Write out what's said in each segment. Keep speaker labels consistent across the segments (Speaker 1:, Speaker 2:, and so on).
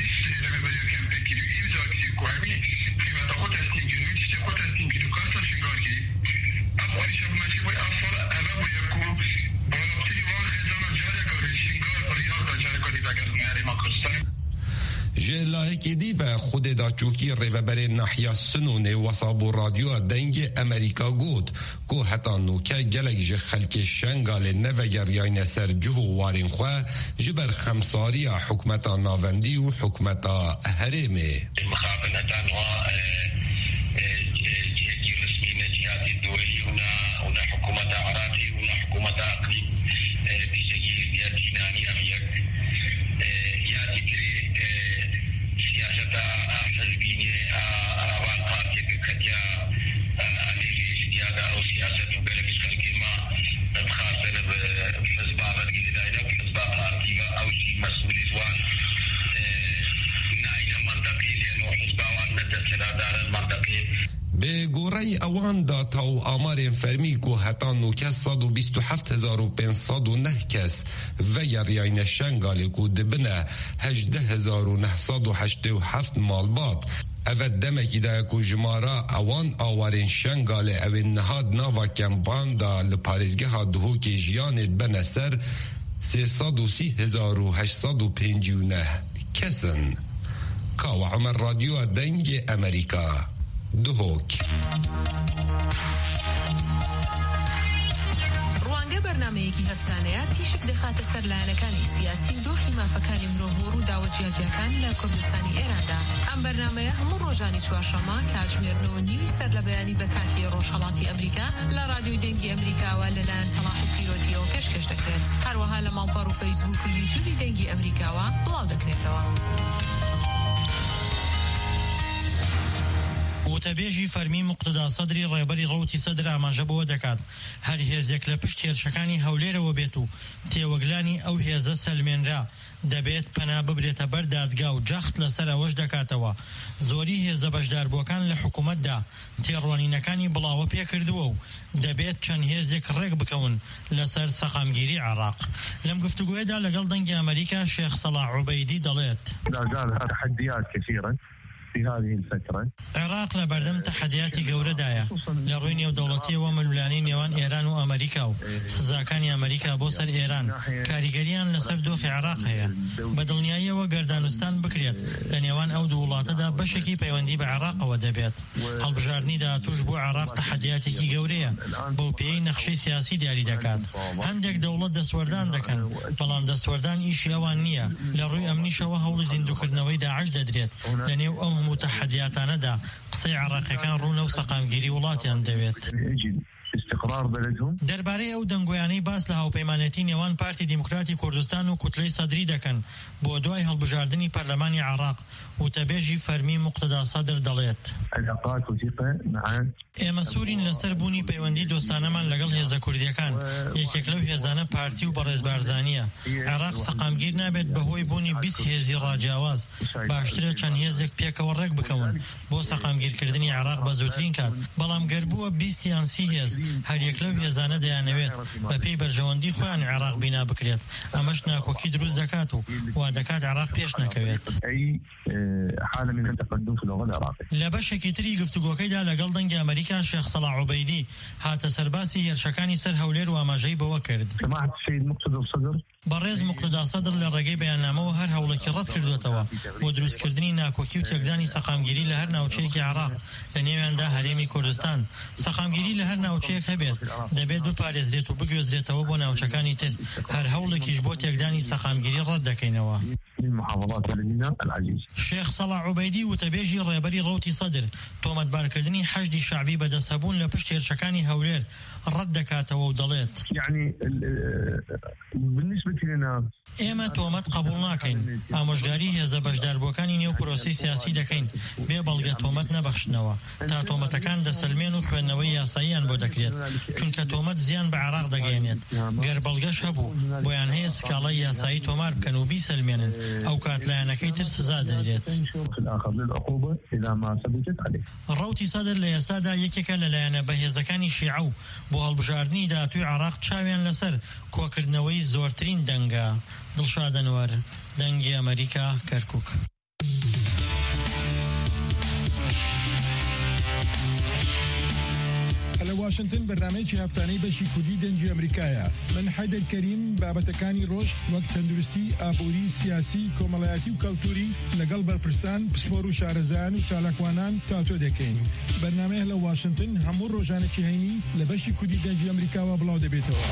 Speaker 1: جلاهکیدی و خود داچوکی ریوبر ناحیه سنون وصاب رادیو دنگ امریکا گود کو حتا نوکه گلک ج خلک شنگال نوگریان سر جهو وارین خو جبر خمساری حکمتا ناوندی و حکمتا هرمه
Speaker 2: مخابنتان و جهتی رسمینه جهتی دولی و حکومت عراقی و حکومت اقلیم بیشگی دیارتینانی افیق یادی کری سیاست حزبینی آوان پارتی کدیا علیه سیاده او سیاست و بلک سرگی ما بخاطر حزبان الجديدة حزبان پارتی او شی مسئول وان نایل منطقی لانو حزبان ندرسنا دار المنطقی
Speaker 1: به گوره اوان داتا و آمار فرمی که حتی نوکه 127,509 کس و یریان شنگالی که دبنه 18,987 مالبات او دمکی ده که جمارا اوان آوارین شنگالی او نهاد ناوا کمپان دا لپارزگه ها دهو که جیانت بنه سر 330,859 کسن. کاو عمر رادیو دنگ امریکا دهوک
Speaker 3: روانگە بەرنامەیەکی هەفتانەیە تیشک دەخاتە سەر لایەنەکانی سیاسی و دۆخی مافەکانی مرۆڤ و داوە جیاجیەکان لە کوردستانی ئێراندا. ئەم بەرنامەیە هەموو ڕۆژانی چوارشەممە کاتژمێر 9:30 سەر لە بەیانی بە کاتی ڕۆژهەڵاتی ئەمریکا لە رادیۆی دەنگی ئەمریکاوە لەلایەن سەلاحی پیرۆتیەوە پێشکەش دەکرێت. هەروەها لە ماڵپەڕ و فەیسبووک و یوتیوبی دەنگی ئەمریکاوە بڵاو دەکرێتەوە.
Speaker 4: وتەبێژی فەرمی مقتدا سەدری ڕێبەری ڕەوتی سەدر ئاماژە بۆ دەکات هەر هێزێک لە پشت هێرشەکانی هەولێرەوە بێت و تێوەگلانی ئەو هێزە سەلمێنرا دەبێت پەنا ببرێتە بەر دادگا و جەخت لەسەر ئەوەش دەکاتەوە. زۆری هێزە بەشداربووەکان لە حکوومەتدا تێڕوانینەکانی بڵاوە پێکردووە و دەبێت چەند هێزێک ڕێک بکەون لەسەر سەقامگیری عێراق. لەم گفتوگوێدا لەگەڵ دەنگی ئەمریکا شێخ سەلاح عوبەیدی دەڵێت
Speaker 5: في هذه الفترة
Speaker 4: عراق لبردم تحديات جوردايا لروي نيودولتي وملولاني نيوان إيران وأمريكا سزاكاني أمريكا بوسر إيران كاريجريان لسر دوخ عراق هي بدلنيايا وقردانستان بكريت لنيوان أو دولات دا بشكي بيواندي بعراق ودبيت هالبجارني دا تجبو عراق تحدياتي جورية بو بي نخشي سياسي دياري دكات عندك دولة دسوردان دكان بلان دسوردان إيش يوانية لروي أمني شوا هول زندوكرنوي دا عجد دريت لنيو أو متحدياتنا دا قصي عراقي كان رونا وسقامگيري ولاتيان دەبێت.
Speaker 5: استقرار بلدهم
Speaker 4: درباره او دنگویانی باس له هاوپەیمانەتی نێوان پارتی دیموکراتی کوردستان و کوتلەی سەدری دەکەن بۆ دوای هەڵبژاردننی پەرلەمانی عراق وتەبێژی فەرمی مقتدا سەدر دەڵێت ئێمە سوورین لەسەر بوونی پەیوەندی دۆستانەمان لەگەڵ هێزە کوردیەکان یەکێک لەو هێزانە پارتی و بەڕێزبارزانیە. عێراق سەقامگیر نابێت بەهۆی بوونی 20 هێزی ڕاجیاواز باشترە چەند هێزێک پێکەوە ڕێک بکەون بۆ سەقامگیرکردنی عێراق بە زووترین کات بەڵام گەربووە 20 یان 30 هێز هەر یەک لەو هێزانە دەیانەوێت بە پێی بەرژەوەندی خۆیان عێراق بینا بکرێت ئەمەش ناکۆکی دروست دەکات و وا دەکات عێراق پێش نەکەوێت. لە بەشێکی تری گفتوگۆکەیدا لەگەڵ دەنگی ئەمریکا شێخ سەلاح عوبەیدی هاتە سەرباسی هێرشەکانی سەر هەولێر و ئاماژەی بەوە کرد. بەڕێز مقتدا سەدر لە ڕێگەی بەیاننامەوە هەر هەوڵێکی ڕەت کردوێتەوە بۆ دروستکردنی ناکۆکی و تێکدانی سەقامگیری لە هەر ناوچەیەکی عێراق لە نێواندا هەرێمی کوردستان. سەقامگیری لە هەر ناوچەیەک هەبێت دەبێت بپارێزرێت و بگوێزرێتەوە بۆ ناوچەکانی تر هەر هەوڵێکیش بۆ تێکدانی سەقامگیری ڕەت دەکەینەوە. شێخ سەلاح عوبەیدی وتەبێژی ڕێبەری ڕەوتی سەدر تۆمەتبارکردنی حەشدی شەعبی بەدەستەبوون لە پشت هێرشەکانی هەولێر ڕەت دەکاتەوە و دەڵێت ئێمە تۆمەت قبول ناکەین ئامۆژگاری هێزە بەشداربووەکانی نێو پرۆسی سیاسی دەکەین بێ بەڵگە تۆمەت نەبەخشنەوە تا تۆمەتەکان دەسەلمێن و خوێندنەوەی یاساییان بۆ دەکرێت چونکە تۆمەت زیان بە عێراق دەگەێنێت گەر بەڵگەش هەبوو بۆیان هەیە سکاڵای یاسایی تۆمار بکەن و بیسەلمێنن ئەو کات لایەنەکەی تر سزا دەدرێت. ڕەوتی سەدر لە ئێستادا یەکێکە لەلایەنە بەهێزەکانی شیعە و بۆ هەڵبژاردننی داهاتووی عێراق چاویان لەسەر کۆکردنەوەی زۆرترین دەنگە. دڵشاد ئەنوەر دەنگی ئەمریکا کەرکووک.
Speaker 6: هلا واشنطن برنامجی هفتانەی بەشی کوردی دەنجی ئەمریکایە. من حەیدەر کەریم بابەتەکانی ڕۆژ وەک تەندروستی، ئابووری، سیاسی، کۆمەڵایەتی و کەڵتوری لەگەڵ بەرپرسان، پسپۆر و شارەزایان و چالاکوانان تاتۆ دەکەین. بەرنامەی هەلە واشنطن هەموو ڕۆژانێکی هەینی لە بەشی کوردی دەنجی ئەمریکاوە بڵاو دەبێتەوە.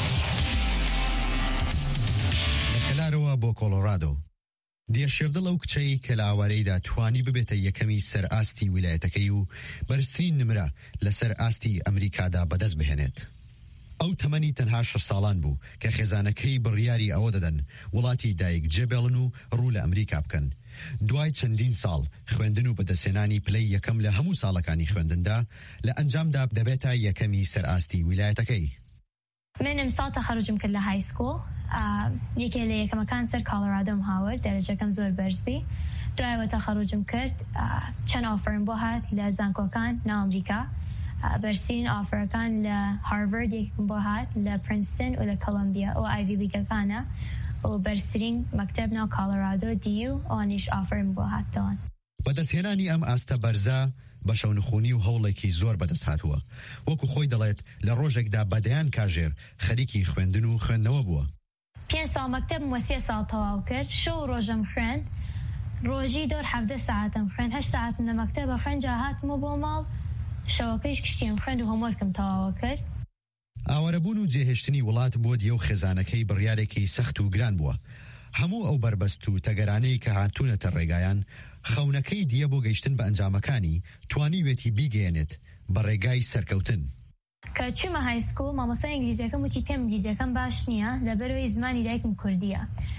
Speaker 7: لە کەلارەوە بۆ کۆلۆرادۆ دیێشێردڵ ئەو کچەی کە لە ئاوارەیدا توانی ببێتە یەکەمی سەر ئاستی ویلایەتەکەی و بەرزترین نمرە لەسەر ئاستی ئەمریکادا بەدەست بهێنێت. ئەو تەمەنی تەنها 6 ساڵان بوو کە خێزانەکەی بڕیاری ئەوە دەدەن وڵاتی دایک جێبێڵن و ڕوو لە ئەمریکا بکەن. دوای چەندین ساڵ خوێندن و بەدەستهێنانی پلەی یەکەم لە هەموو ساڵەکانی خوێندندا لە ئەنجامدا دەبێتە یەکەمی سەر ئاستی ویلایەتەکەی.
Speaker 8: من امسال تخرجم کرد لە های سکول. یەکێ لە یەکەمەکان سەر کۆلۆرادۆم هاورد، دەرەجەکەم زۆر بەرز بی. دوایەوە تەخەڕوجم کرد، چەند ئافرم بۆ هات لە زانکۆکان ناو ئەمریکا. بەرزترین ئافرەکان لە هارڤارد یەکم بۆ هات، لە پرینستن و لە کۆلۆمبیا ئەو ئایڤی لیگەکانە، و بەرزترین مەکتەب ناو کۆلۆرادۆ دیو ئەوانیش ئافرم بۆ هاتەوە.
Speaker 7: بەدەستهێنانی ئەم ئاستە بەرزە بە شەونخوونی و هەوڵێکی زۆر بەدەست هاتووە. وەکو خۆی دەڵێت لە ڕۆژێکدا بەدەیان کاژێر خەریکی خوێندن و خوێندنەوە بووە.
Speaker 8: 5 ساڵ مەکتەب وە 3 ساڵ تەواو کرد. شەو ڕۆژەم خوێند، ڕۆژی دۆر 17 ساعتم خوێند، 8 ساعتم لە مەکتەبە خوێند، جا هاتمەوە بۆ ماڵ، شەوەکەیش کشتیم خوێند و هۆموەرکم تەواوە کرد.
Speaker 7: ئاوارەبوون و جێهێشتنی وڵات بۆ دیە و خێزانەکەی بڕیارێکی سەخت و گران بووە. هەموو ئەو بربەست و تەگەرانەی کە هاتوونەتە ڕێگایان، خەونەکەی دیە بۆ گەیشتن بە ئەنجامەکانی توانی وێتی بیگەێنێت بە ڕێگای سەرکەوتن.
Speaker 8: کە چوومە های سکول، مامۆستای ئینگلیزیەکەم وتی پێم ئینگلیزیەکەم باش نییە لەبەرەوەی زمانی دایکم کوردیە.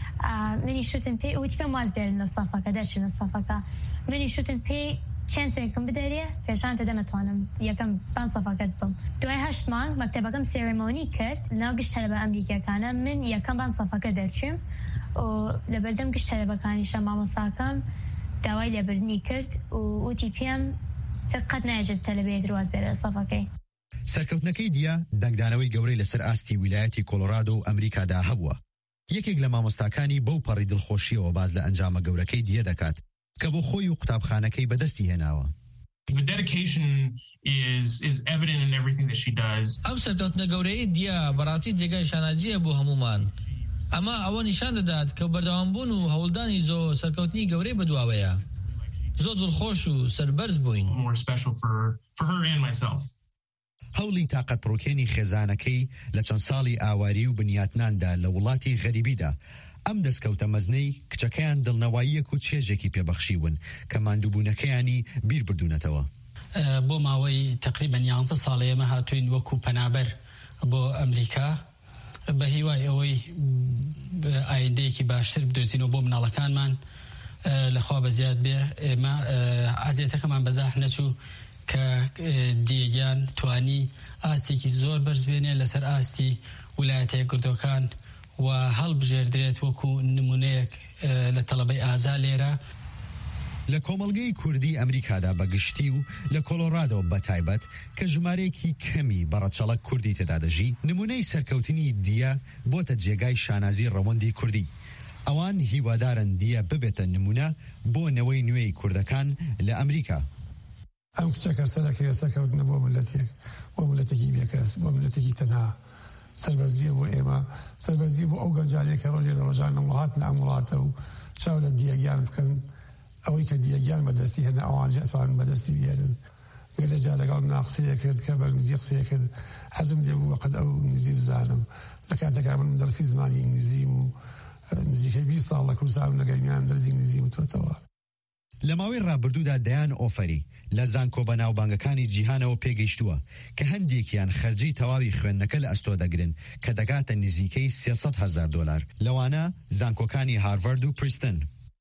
Speaker 8: منی شوتم پێی، وتی پێم واز بێرن لە سەفەکە، دەرچین لە سەفەکە. منی شوتم پێی چەندێکم بدەرێ پێشان دەمەتوانم یەکەم بان سەفەکەت بم. دوای 8 مانگ مەکتەبەکەم سێرەمۆنی کرد لەناو گشت هەرەبە ئەمریکیەکانە. من یەکەم بان سەفەکە دەرچووم و لەبەردەم گشت هەرەبەکانیشە مامۆستاکەم داوای لێبردنی کرد و وتی پێم قەت نایەجێت تەلەبێت واز بێرە لە سەفەکەی.
Speaker 7: سەرکەوتنەکەی دیە دەنگدانەوەی گەورەی لەسەر ئاستی ویلایەتی کۆلۆرادۆ و ئەمریکادا هەبووە. یەکێک لە مامۆستاکانی بەو پەڕی دڵخۆشیەوە باز لە ئەنجامە گەورەکەی دیە دەکات کە بۆ خۆی و قوتابخانەکەی بەدەستی هێناوە.
Speaker 9: The dedication is evident in everything that she does.
Speaker 10: ئەو سەرکەوتنە گەورەی دیە بەڕاستی جێگای شانازیە بۆ هەمومان. ئەمە ئەوە نیشان دەدات کە بەردەوامبوون و هەوڵدانی زۆر سەرکەوتنی گەورەی بەدواوەیە. زۆر دڵخۆش و سەربەرز بووین.
Speaker 9: More special for her and myself.
Speaker 7: هەوڵی تاقەت پڕۆکێنی خێزانەکەی لە چەند ساڵی ئاواری و بنیاتناندا لە وڵاتی غەریبیدا ئەم دەستکەوتە مەزنەی کچەکەیان دڵنەواییەک و چێژێکی پێبەخشیون کە ماندووبوونەکەیانی بیر بردوونەتەوە.
Speaker 11: بۆ ماوەی تقریبا 11 ساڵی ئێمە هاتوین وەکو پەنابەر بۆ ئەمریکا بە هیوای ئەوەی ئایندەیەکی باشتر بدۆزینەوە بۆ مناڵەکانمان. لەخوا بەزیاد بێ ئێمە عەزیەتەکەمان بەزاح نەچوو کە دیێگیان توانی ئاستێکی زۆر بەرز بێنێ لەسەر ئاستی ویلایەتە یەکگرتووەکان و هەڵبژێردرێت وەکو نمونەیەک لە تەڵەبەی ئازا لێرە.
Speaker 7: لە کۆمەڵگەی کوردی ئەمریکادا بەگشتی و لە کۆلۆرادۆ بەتایبەت کە ژمارەیەکی کەمی بەڕەچەڵک کوردی تێدا دەژی، نمونەی سەرکەوتنی دیە بۆتە جێگای شانازی ڕەوەندی کوردی. ئەوان هیوادارن دیە ببێتە نمونە بۆ نەوەی نوێی کوردەکان لە ئەمریکا.
Speaker 12: ئەم کچەکە سەرەکەی سەرکەوتنە بۆ ملەتێک، بۆ ملەتێکی بێکەس، بۆ ملەتێکی تەنها. سەربەرزیە بۆ ئێمە، سەربەرزی بۆ ئەو گەنجانەیە کە ڕۆژێ لە ڕۆژان وڵاتن ئەم وڵاتە و چاو لە دیەگیان بکەن. ئەوەی کە دیەگیان بەدەستی هێنا ئەوانجا ئەتوانن بەدەستی بێنن. وێ جا لەگەڵ منە قسەیە کرد کە بە ئینگلیزی قسەیە کرد، حەزم لێ بوو وەقت ئەو ئینگلیزی بزانم. لە کاتێکا من دەرسی زمانی ئینگلیزیم و نزیکەی 20 ساڵ لە کوردستان لەگەڵمیان دەرسی ئینگلیزیم تۆتەوە.
Speaker 7: لە ماوەی ڕابردوودا دەیان ئۆفەری لە زانکۆ بەناوبانگەکانی جیهانەوە پێگەیشتووە کە هەندێکیان خەرجی تەواوی خوێندنەکە لە ئەستۆ دەگرن کە دەگاتە نزیکەی $300,000. لەوانە زانکۆکانی هارڤارد و پرینستن.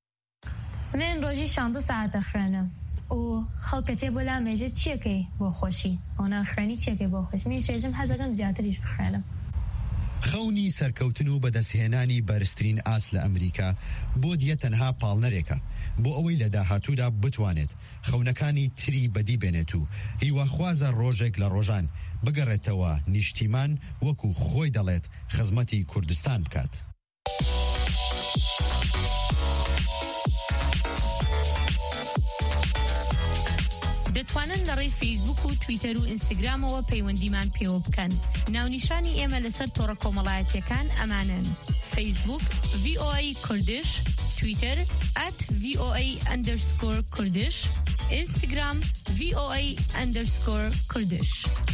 Speaker 8: من ڕۆژی 16 ساعت دەخوێنم و خەڵکە تێ بۆ لامێژێ چیەکەی بۆ خۆشی ئەو ناخوێنی چیەکەی بۆ خۆش. من شێژم حەزەکەم زیاتریش بخوێنم.
Speaker 7: خەونی سەرکەوتن و بەدەستهێنانی بەرزترین ئاست لە ئەمریکا بۆ دیە تەنها پاڵنەرێکە بۆ ئەوەی لە داهاتوودا بتوانێت خەونەکانی تری بەدی بێنێت و هیواخوازە ڕۆژێک لە ڕۆژان بگەڕێتەوە نیشتیمان وەکو خۆی دەڵێت خزمەتی کوردستان بکات.
Speaker 3: دەتوانن لەڕێی فیسبوک و تویتەر و ئینستاگرامەوە پەیوەندیمان پێوە بکەن. ناونیشانی ئێمە لەسەر تۆڕە کۆمەڵایەتیەکان ئەمانن: فیسبوک VOA کوردش، تویتر @VOA_کوردش، اینستاگرام VOA_کوردش.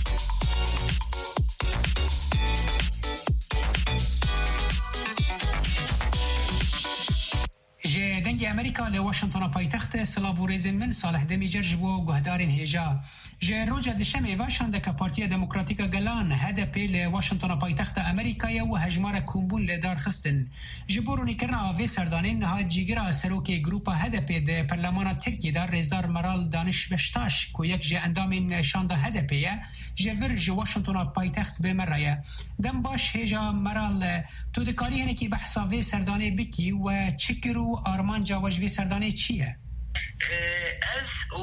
Speaker 13: دنگ امریکا لواشنطن پایتخت سلاوورزن من صالح دمیجر جبو گهدارین هجا جه روجا دشمه واشنده که پارتیا دموکراتیکا گلان هدف لواشنطن پایتخت امریکا و هجمار کومبون لدار خستن جبورونی کرنا آوه سردانین نها جیگرا سروک گروپا هدف ده پرلمان ترکی دار رزار مرال دانش بشتاش که یک جه اندامین شانده هدفیه جه ورج واشنطن پایتخت بمرایه دم باش هجا مرال تو دکاری هنه که بحثاوه سردانه بکی و چکر و آرمان جاوش وی سردانه چیه؟
Speaker 14: از و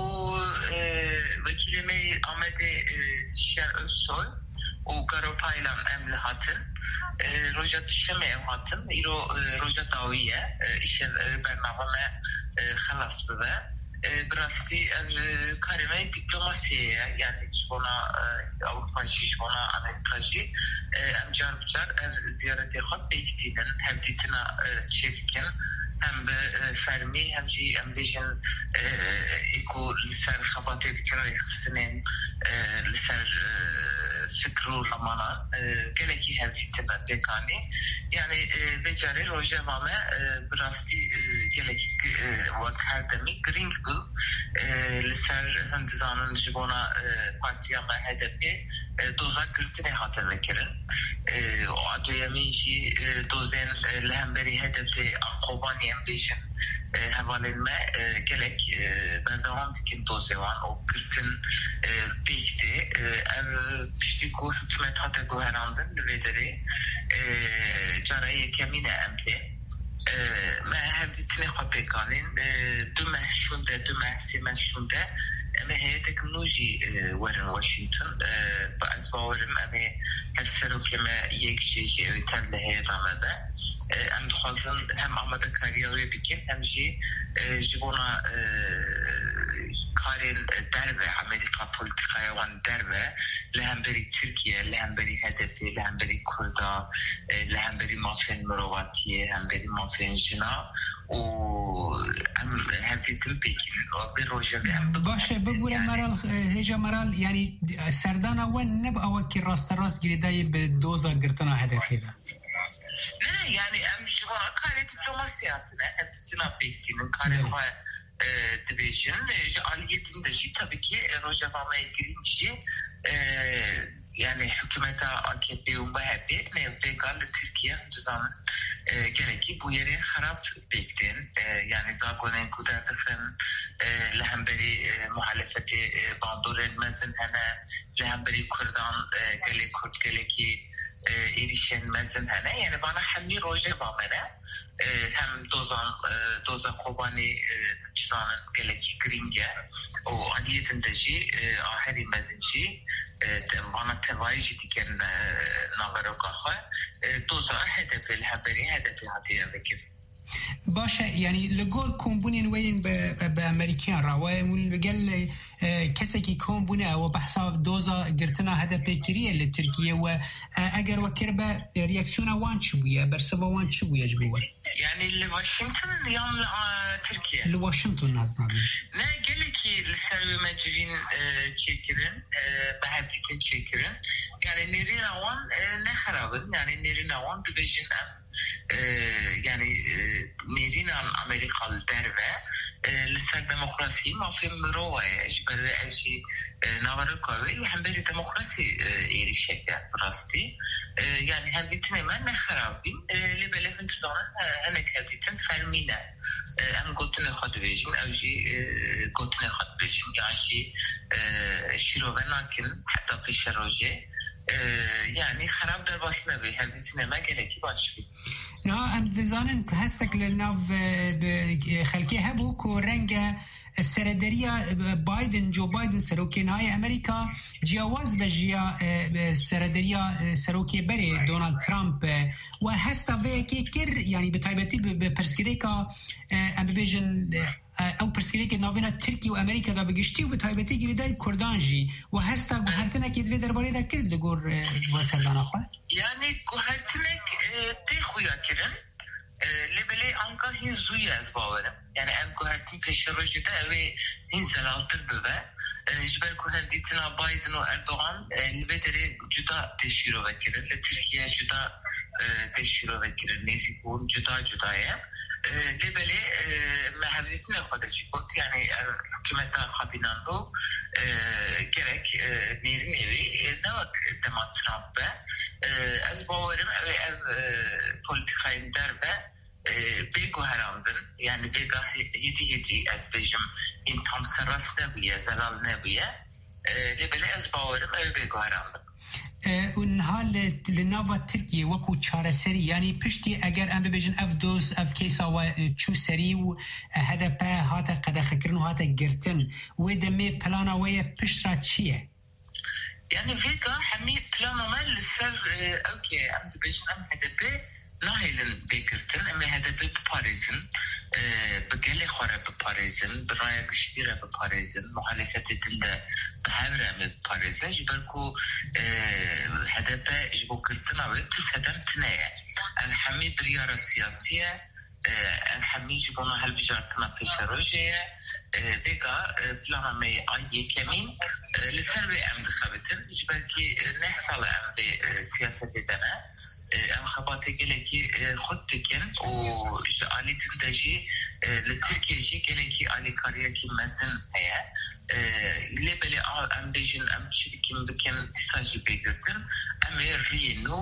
Speaker 14: وکیلمی آمده شهر سول و گروپایلم امل هاتن روجات شمع هاتن ایرو روجات داویه ایشه برنامه خلاص ببه براستی کارمه دیپلماسیه یعنی جوانا اروپایشی جوانا امریکاشی امجار بجار زیارت خود بیکتینن هم دیتنا چیزکن هم به فرمی هم جی هم بیشن ایکو لسر خباته دکره خسنین لسر فکر و رمانا گلکی هم دیتنا بکانی یعنی بجاره روژه مامه براستی گلکی وقت هر دمی گرینگ بو لسر هندزانن جبونا پارتیا ما هدفی دوزا گرتنه حاطه بکرن و عدویمی جی دوزین لهم بری هدفی قوبانی هم بیشن حوالی ما گلک بردوان دیکن دوزیوان و گرتن بیکتی پشتی که حکومت حاطه گوهراندن دویدری جارای کمینه امده ما هفدیتنی خواه پیکانین دو ماه سی ماه شونده اما هیتک نوجی ورن واشنطن با از باورم اما هفسرو که ما یک جیجی اویتن لحیط آمده ام دخوازن هم آمده کاریاوی بکن هم جی جبونا کارین دربه امریکا پولیتیکای وان دربه لهم بری ترکیه لهم بری هدفی لهم بری کردا لهم بری مافین مرواتیه هم بری مافین جنا و ام هفدیتن بکن و بی روژه بیم
Speaker 13: باشه بگوره مرال هجا مرال یعنی سردان اول نب اول که راست گریدای به دوزا گرتنا هدفی ده
Speaker 14: نه یعنی ام جوانا کاری دیپلوماسیاتنه هفدیتنا بکتینن کاری خواه دبیشن جعالیتinde جی tabii ki rojavamaya girince yani hükümete AKP ve MHP ne begal Türkiye düzen gereki bu yeri harap bekleyen yani zagonen kudardıkın lehemberi muhalefeti banduren mezen hene lehemberi Kurdan gele Kürt geleki erişen mezen hene yani bana hemli rojavamaya hem doza kobani çizanın geleki gringe o adiyetinde jî aheri mezinci bana tevayıcı diken navarokha doza HDP haberi HDP hatiye vekil
Speaker 13: باشه یعنی لگور کمبونین وین به امریکیان را و لگل کسی که کمبونه و بحثا دوزا گرتنا هدف کریه لترکیه و اگر وکر به ریاکسیون وان چی بویه برسوا وان چی بویه جبوه
Speaker 14: yani لواشنطن یا ترکیه
Speaker 13: لواشنطن نزدن
Speaker 14: نه گلی ki لسر مجرین çekirin به هفتیتن çekirin yani nerin avan ne xarabın yani nerin avan dibejin yani nerin Amerikalı derve لسر دموکراسی مافی مروه برای ایشی نوارکاوی هم بری دموکراسی ایریشه کرد براستی یعنی هم دیتن من نخرابیم لیبله هندوزانه هنک هم دیتن فرمینه هم گوتن خود بیشیم اوجی گوتن خود بیشیم یعنی شیروه ناکن حتی پیش روژه yani xarab der basına ve hevditine me geleki baş bir.
Speaker 13: Na em dizanın ki hestek le nav xelki hebu ku renga سردریا بایدن جو بایدن سروکی نهای امریکا جواز به جیا سردریا سروکی بری دونالد ترامپ و هستا وی که کر یعنی به تایبتی به پرسکری که ام بیژن ئەو پرسیارێکی ناوێنە تورکی و ئەمریکادا بگشتی و بە تایبەتی گیردای کوردانژی و هەستا گوهرتنێکی دوێ دەربارەیدا کرد لەگۆڕ سەردانەخوا
Speaker 14: یعنی گوهرتنێک تێ خویا kirin لبلی آنکا هین زوی از باورم یعنی ام گوهرتین پیش روزی ده اوی هین زلالتر بوه جبر گوهردیتنا بایدن و اردوغان لبه داره جدا تشیرو بکرن لترکیه جدا تشیرو بکرن نیزی بون جدایه لبلی محبزیتنا خودشی بود یعنی حکومتا خبینان رو gerek nevi nevak demat Trump az bavarım ev politikayım derbe bego herandın yani bega hedi az bejim in tam serras nebiye zelal nebiye lebele az bavarım ev bego herandın
Speaker 13: اونها لناوا ترکیه وکو چاره سری یعنی پشتی اگر ام ببیجن اف دوز اف کیسا و چو سری و هدف هاتا قدخه کرن و هاتا گرتن و دمی پلانا وی پشت را چیه؟
Speaker 14: يعني فيكا حمي بلانا ما لسر اوكي ام ببيجن ام هدف ناهيلن بيكرتن اما هدف بباريزن بقالي خورا بباريزن برايا كشتيرا بباريزن محالفات تندا بحاورا بباريزن جبالكو هدف جبو كرتنا وتسدم تنايا الحمي بريارة السياسية الحمي جبونا هالبجارتنا بيشا روجية ديكا بلانا مي آيه كمين لسر بي ام دخابتن جبالكي نحصل ام بي سياسة دانا ام خباتي قلقي خود تكن و آلي تندجي لتركيا جي قلقي آلي كاريا كي مزن هيا اللي بلي ام بيجن ام شركين بكن تساجي بيقرتن ام رينو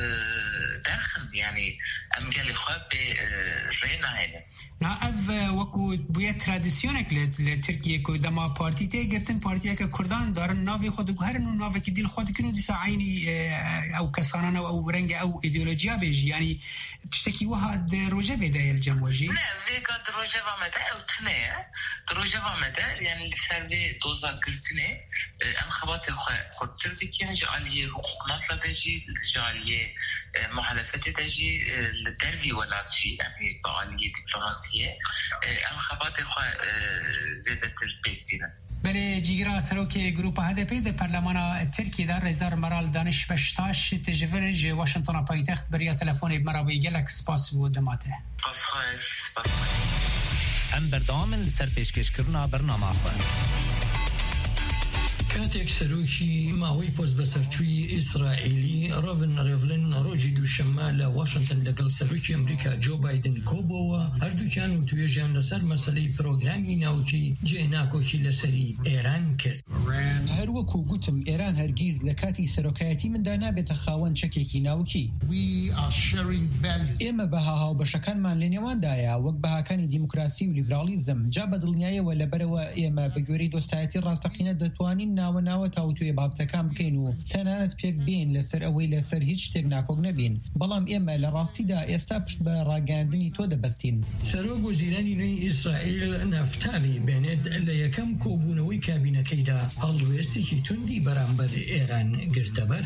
Speaker 14: درخن يعني ام قالي خواب رينا هينا
Speaker 13: نا اف وكو بويا تراديسيونك لتركيا كو دما بارتي تي گرتن بارتيا که كردان دارن ناوي خود گهرن و ناوي که دل خود کنو ديسا عيني او كسانانا او رنگ او ايديولوجيا بيجي يعني تشتكي واحد روجه بداية الجموجي
Speaker 14: لا فيكا دروجه ومدى او تنية دروجه ومدى يعني لسربي دوزا قرتني ام خباتي خود تردكي جعليه حقوق نصر داجي جعليه محالفات داجي لدرفي ولا شيء يعني بعاليه دبلوماسية ام خباتي زيادة البيتنا
Speaker 13: بله جیگرا سروکی گروپ هدف د پارلمان ترکیه در رزار مرال دانش بشتاش تجورج واشنطن پایتخت بریا تلفن مرابی گلک سپاس بود دماته
Speaker 14: سپاس
Speaker 15: ام بردامن سر پیشکشکرنا برنامه خواه
Speaker 16: کاتێک سەرۆکی ماوەی پۆست بەسەرچووی ئیسرائیلی ڕۆڤن ڕێڤلن ڕۆژی دووشەممە لە واشنگتن لەگەڵ سەرۆکی ئەمریکا جۆ بایدن کۆبووە هەردووکیان و توێژیان لەسەر مەسەلەی پرۆگرامی ناوچەی جێناکۆکی لەسەری ئێران کرد.
Speaker 17: هەروەکو گوتم ئێران هەرگیز لە کاتی سەرۆکایەتی مندا نابێتە خاوەن چەکێکی ناوکی. ئێمە بەها هاوبەشەکانمان لە نێواندایە وەک بەهاکانی دیموکراسی و لیبرالیزم جا بە دڵنیایەوە لەبەرەوە ئێمە بە گوێرەی دۆستایەتی ڕاستەقینە دەتوانین ناوە تاوتوێ بابتەکان بکەین و تەنانەت پێک بین لەسەر ئەوەی لەسەر هیچ شتێک ناکۆک نەبین بەڵام ئێمە لە ڕاستیدا ئێستا پشت بە ڕاگەاندنی تۆ دەبەستین.
Speaker 16: سەرۆک وەزیرانی نوێی ئیسرائیل نەفتالی بێنێت لە یەکەم کۆبوونەوەی کابینەکەیدا هەڵوێستێکی توندی بەرامبەر ئێران گرتەبەر.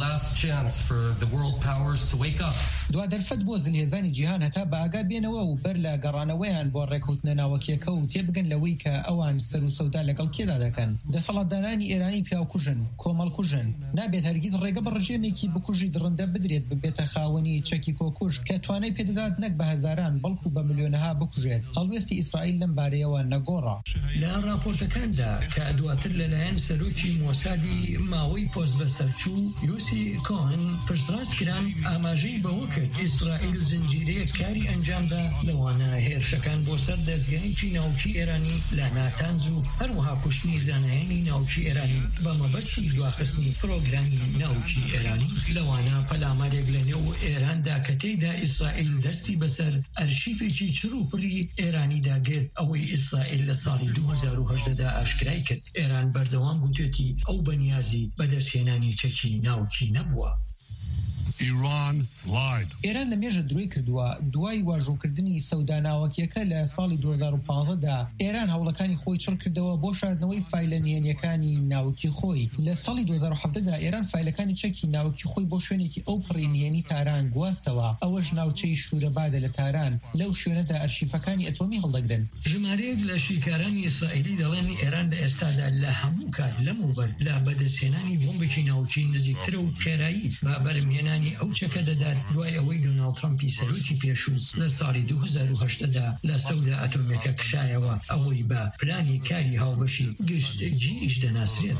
Speaker 17: دوا دەرفەت بۆ زلهێزانی جیهان هەتا بە ئاگا بێنەوە و بەر لە گەڕانەوەیان بۆ ڕێکەوتنە ناوەکیەکە و تێبگەن لەوەی کە ئەوان سەر و سەودا لەگەڵ کێدا دەکەن. دەسەڵاتدارانی ئێرانی پیاوکوژن کۆمەڵکوژن نابێت هەرگیز ڕێگە بە ڕژێمێکی بکوژی درڕندە بدرێت ببێتە خاوەنی چەکی کۆکوژ کە توانای پێدەدات نەک بە هەزاران بەڵکو بە ملیۆنەها بکوژێت. هەڵوێستی ئیسرائیل لەم بارەیەوە نەگۆڕا.
Speaker 16: لە راپۆرتەکاندا کە دواتر لەلایەن سەرۆکی مۆسادی ماوەی پۆست بەسەرچوو یوسی کۆهن پشتڕاستکران ئاماژەی بەوە کرد ئیسرائیل زنجیرەیەک کاری ئەنجامدا لەوانە هێرشەکان بۆ سەر دەستگایەکی ناوچی ئێرانی لە ناتانز و هەروەها کوشتنی زانایانی ناوچی ئێرانی بە مەبەستی دواخستنی پرۆگرامی ناوچی ئێرانی لەوانە پەلامارێک لە نێو ئێراندا کە تێیدا ئیسرائیل دەستی بەسەر ئەرشیفێکی چروپڕی ئێرانیدا گرت ئەوەی ئیسرائیل لە ساڵی 2018دا ئاشکرای کرد. ئێران بەردەوام گوتێتی ئەو بەنیازی بەدەستهێنانی چەکی ناوچی نەبووە.
Speaker 17: ئێران لە مێژە درۆی کردووە دوای واژۆکردنی سەوداناوەکیەکە لە ساڵی 2015دا ئێران هەوڵەکانی خۆی چڕ کردەوە بۆ شاردنەوەی فایلە نهێنیەکانی ناوکی خۆی. لە ساڵی 2017دا ئێران فایلەکانی چەکی ناوکی خۆی بۆ شوێنێکی ئەو پڕی نهێنی تاران گواستەوە. ئەوەش ناوچەی شوورەبادە لە تاران لەو شوێنەدا ئەرشیفەکانی ئەتۆمی هەڵدەگرن.
Speaker 16: ژمارەیەک لە شیکارانی ئیسرائیلی دەڵێن ئێران لە ئێستادا لە هەموو کات لەمەوبەر لە بەدەستهێنانی بۆمبێکی ناوچەی نزیکترە و خێرایی بە بەرهەمهێنانی ئەو چەکە دەدات دوای ئەوەی دۆناڵد ترامپی سەرۆکی پێشوو لە ساڵی 2008دا لە سەودا ئەتۆمیەکە کشایەوە ئەوەی بە پلانی کاری هاوبەشی گشتگیریش دەناسرێت.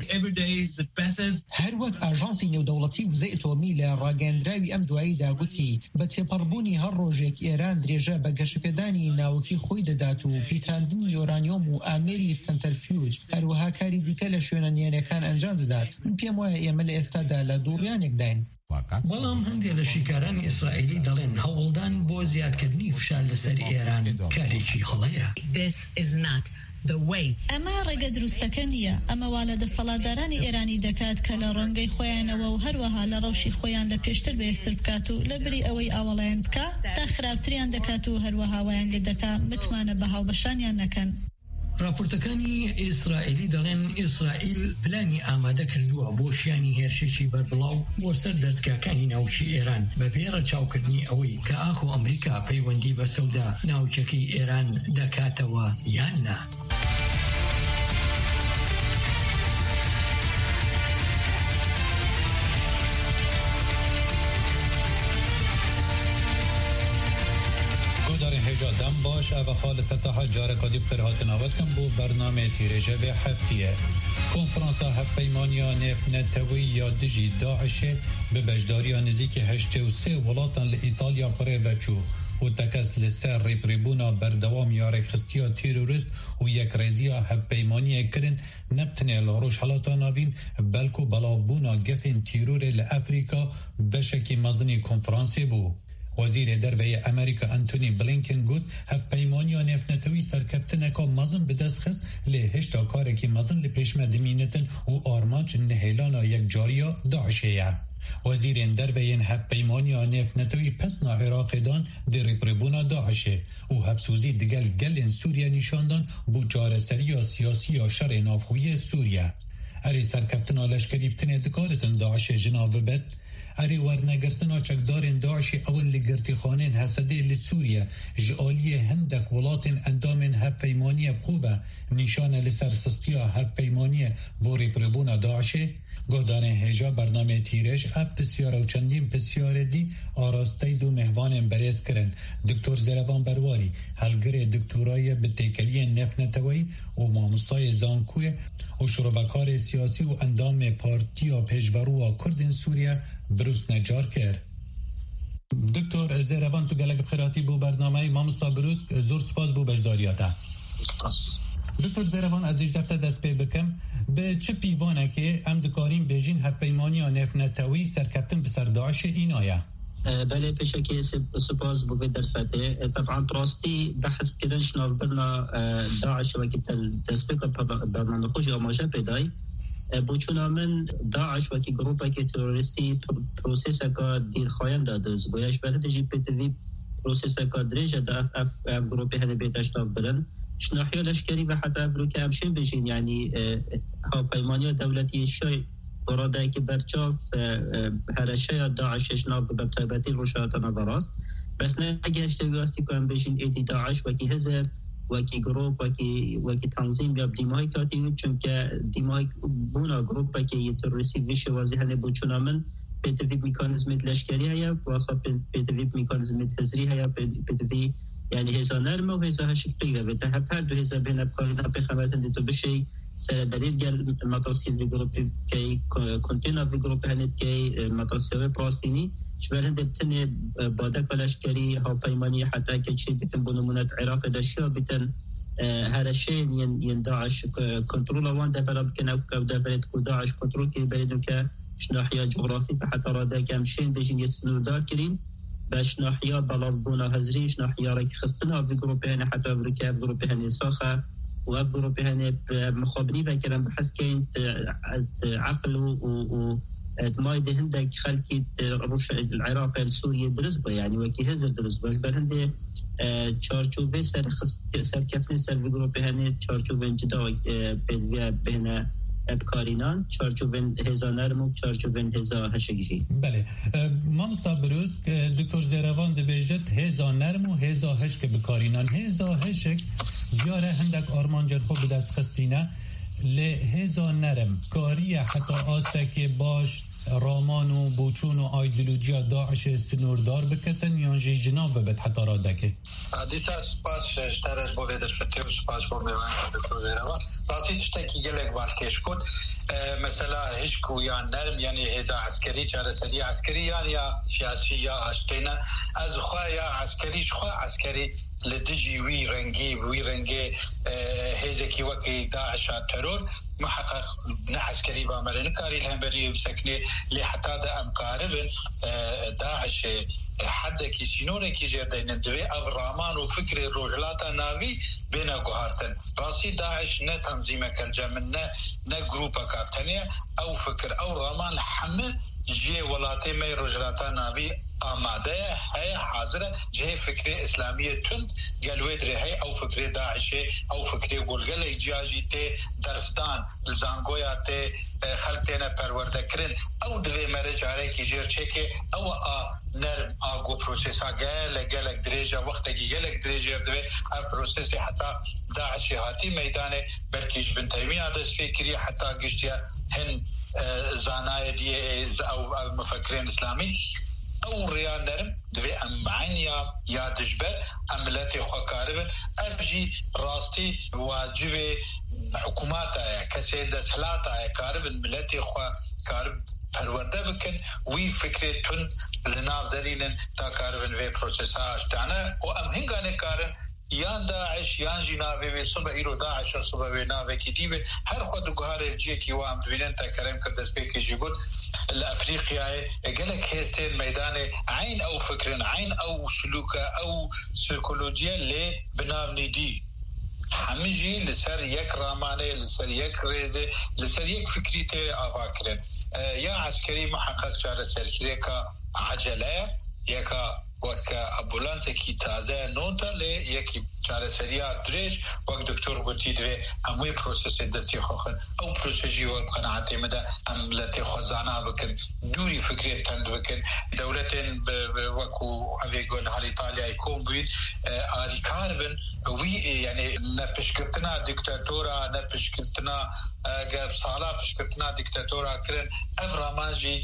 Speaker 17: هەروەک ئاژانسی نێودەوڵەتی وزەی ئەتۆمی لە ڕاگەاندراوی ئەم دواییدا گوتی بە تێپەڕبوونی هەر ڕۆژێک ئێران درێژە بە گەشەپێدانی ناوکی خۆی دەدات و پیتاندنی یۆرانیۆم و ئامێری سنتەرفیوج هەروەها کاری دیکە لە شوێنە نهێنیەکان ئەنجام دەدات. پێم وایە ئێمە لە ئێستادا لە دووڕیانێکداین.
Speaker 16: بەڵام هەندێک لە شیکارانی ئیسرائیلی دەڵێن هەوڵدان بۆ زیادکردنی فشار لەسەر ئێران کارێکی هەڵەیە.
Speaker 18: ئەمە ڕێگە دروستەکە نییە. ئەمە وا لە دەسەڵاتدارانی ئێرانی دەکات کە لە ڕەنگەی خۆیانەوە و هەروەها لە ڕەوشی خۆیان لە پێشتر بەێستر بکات و لە بری ئەوەی ئاوەڵیان بکە تا خراپتریان دەکات و هەروەها وایان لێ دەکات متمانە بە هاوبەشانیان نەکەن.
Speaker 16: راپۆرتەکانی ئیسرائیلی دەڵێن ئیسرائیل پلانی ئامادە کردووە بۆ شیانی هێرشێکی بەربڵاو بۆ سەر دەستگاکانی ناوچی ئێران بەبێ ڕەچاوکردنی ئەوەی کە ئاخۆ ئەمریکا پەیوەندی بە سەودا ناوچەکەی ئێران دەکاتەوە یان نا.
Speaker 19: دم باش و خالد فتح جارکادی بخیرهات نوت کن بو برنامه تیرجه به هفتیه کنفرانس هفت پیمانیا نفت نتوی یا دجی داعشه به بجداری نزیک 83 ولاتن لإیطالیا پره وچو و تکس لسر ریپریبونا بردوام یارک خستیا تیروریست و یک رزیا هفت پیمانی کرن نبتنه لاروش حالاتا ناوین بلکو بلاوبونا گفن تیرور لأفریقا بشکی مزنی کنفرانسی بو. وزیر دروی امریکا انتونی بلینکن گفت هفت پیمانی نفنتوی سرکفتنکا مزن به دست خست لهشتا کارکی مزن لپیشمدمینتن و آرمانچ نهیلانا یک جاریا داعشیه. وزیر دروی هفت پیمانی نفنتوی پس نا عراق دان در ریپریبونا داعشه و هفسوزی دگل گلن سوریا نشاندان بو جارسری سیاسی یا شر نافخوی سوریا. اری سرکفتنا لشکری بتنه دکارتن داعشه جناب بد اری ورنگرتنا چکدارن داعشی اول لگرتی خانین حسده لسوریا جعالی هندک ولاتن اندامن هف پیمانی بخوبه نشانه لسرسستیا هف پیمانی بوری پربونا داعشه گودان هجا برنامه تیرش اف بسیار و چندین بسیار دی آراسته دو مهوان بریز کرن دکتر زیروان برواری هلگر دکتورای بتیکلی نفنتوی و ماموستای زانکوی و شروعکار سیاسی و اندام پارتی و پیشورو و کردن سوریا بروس نجار کرد. دکتر زیروان تو گلک بخیراتی بو برنامه ماموستا بروس زور سپاس بو بجداریاتا. دکتر زیروان از دفته دست پی بکم به چه پیوانه که ام دکارین بیجین هف پیمانی و نفنتوی سرکتن بسر داعش این آیا؟
Speaker 20: بله بشكل سپاس بو در فتح طبعا تراستي بحث كرنش نافبرنا داعش وكي تسبيق برنامج خوش آماجه بداي بوچونا من داعش وكي جروبا كي تروریستی پروسیسا کا دیر خواهند دادوز بویش برد جی پی تی وی پروسیسا کا دریجه دا اف جروبی هنه بیتش نافبرن شناحية لشكري وحتى أمريكا أمشين بجين يعني ها بيمانية دولتي الشيء ورادا كي برچاف هرشايا داعش شناب ببتابتي روشاتنا براست بس ناقي اشتوياستي كان بجين ايدي داعش وكي هزب وكي جروب وكي تنظيم ياب ديماهي كاتيو چونك ديماهي بونا جروب وكي يترسي فيش وازيهن بوچونا من بيتفي ميكانيزم لشكري هيا واسا بيتفي ميكانيزم تزري هيا بيتفي يعني هزا نرمه وهزا هشك بيغا بتهب هر دو هزا بين بقارنا بخمتن دي تو بشي سر دليل جل المطاسين في جروب كي كونتينا في جروب هنب كي مطاسيوه براستيني شبه هنده بتن بادك ولشكري ها پيماني حتى كي بتن بنمونات عراق داشيا بتن هرشين ين داعش كنترول وان دفلا بكن او دفلت كو داعش كنترول كي بلدو كا شناحية جغرافي حتى رادا كامشين بجين يسنو دار كرين باش ناحية بلافبونا هزريش ناحية راكي خستنا في جروبين حتى أمريكا جروبين ساخة وجروبين مخابرين بكرم بحس كين عقل ما هندك خلقي روش العراق سوريا درس يعني وكي هزر درس باش برهندي چارچوبه سر کتن سر گروپ هنه چارچوبه جدا بین ابکارینان چارچوبه هزانرم و چارچوبه هزا هشگیری.
Speaker 19: بله ما مستبروز دکتر زیروان دبیجت هزانرم و هزا هشک بکارینان هزا هشک یاره هندک آرمانجر خوب دست خستینه لهزا نرم کاری حتی آسته که باش رامان و بوچون و ایدئولوژیا داعش سنوردار بکتن یا جناب ببت حتی را دکه
Speaker 21: دیتا سپاس شترش با ویدر فته و سپاس با میوان دکتر زیروان راستی تشتکی گلک بارکش کن مثلا هشکو یا نرم یعنی هزا عسکری چارسری عسکری یا سیاسی یا اشتینا از خواه یا عسکریش خواه عسکری لدجي وي رنگي هيزكي وكي داعش ترور محقق عسكري بعملن كاري الهمبري بسكني لحتى دا امقارب داعش حد كي سينور كي جردين دوي اغرامان وفكر الرجلات ناوي بين غهارتن راسي داعش نه تنظيمك الجمن نه جروبا كابتنيا او فكر او رامان حمل جي ولاتي مي رجلات ناوي آماده ہے حاضر جه فکر اسلامی تند گلوید رہے او فکر داعش او فکر گلگل اجاجی تے درستان زانگویا تے خلقینا پرورده کرن او دوی مرج آره کی جیر چه که او نرم آگو پروسیسا گلک دریجا وقتی گلک دریجا دوی اف پروسیسی حتی داعشی هاتی میدانه برکیش بن تیمیه دست فکری حتی گشتیا هن زانای دیه او مفکرین اسلامی او ريال نرم دوی امعنيا يا دجبر عملتي خوكاربن افجي راستي واجب حكوماتها كسي دسلاتها كاربن ملتي خوكارب پرورده بکن وی فکری تون لناف درینن تا کاربن وی پروسساش تانه و ام هنگانه کارن یان داعش یان جنابه وی صبح ایرو داعش صبح وی ناوه کی دیوه هر خود گوهار افجی کی وام دوینن تا کرم کردس پیکی جیگود الافريقيا قالك هيستين ميدان عين او فكر عين او سلوك او سيكولوجيا اللي بنابني دي حمجي لسر يك رامانه لسر يك ريزه لسر يك فكريته افاكرن يا عسكري محقق شارع سركيكا عجله يكا وكا امبولانس کی تازه نوتا له یکی چارەسەریات درێژ وەک دکتۆر گوتی دوێ هەمووی پرۆسەسێ دەستی خۆخن ئەو پرۆسەژی وە قەناعەتێ مەدە ئەم لە تێخوازانە بکەن دووری فکرێت تەند بکەن دەولەتێن وەکو ئەوێ گۆن هەڵ ئیتالیای کۆم بووین ئاریکار بن وی یعنی نەپشکردنا دیکتاتۆرا نەپشکردنا گەر ساڵا پشکردنا دیکتاتۆرا کرن ئەف ڕامانجی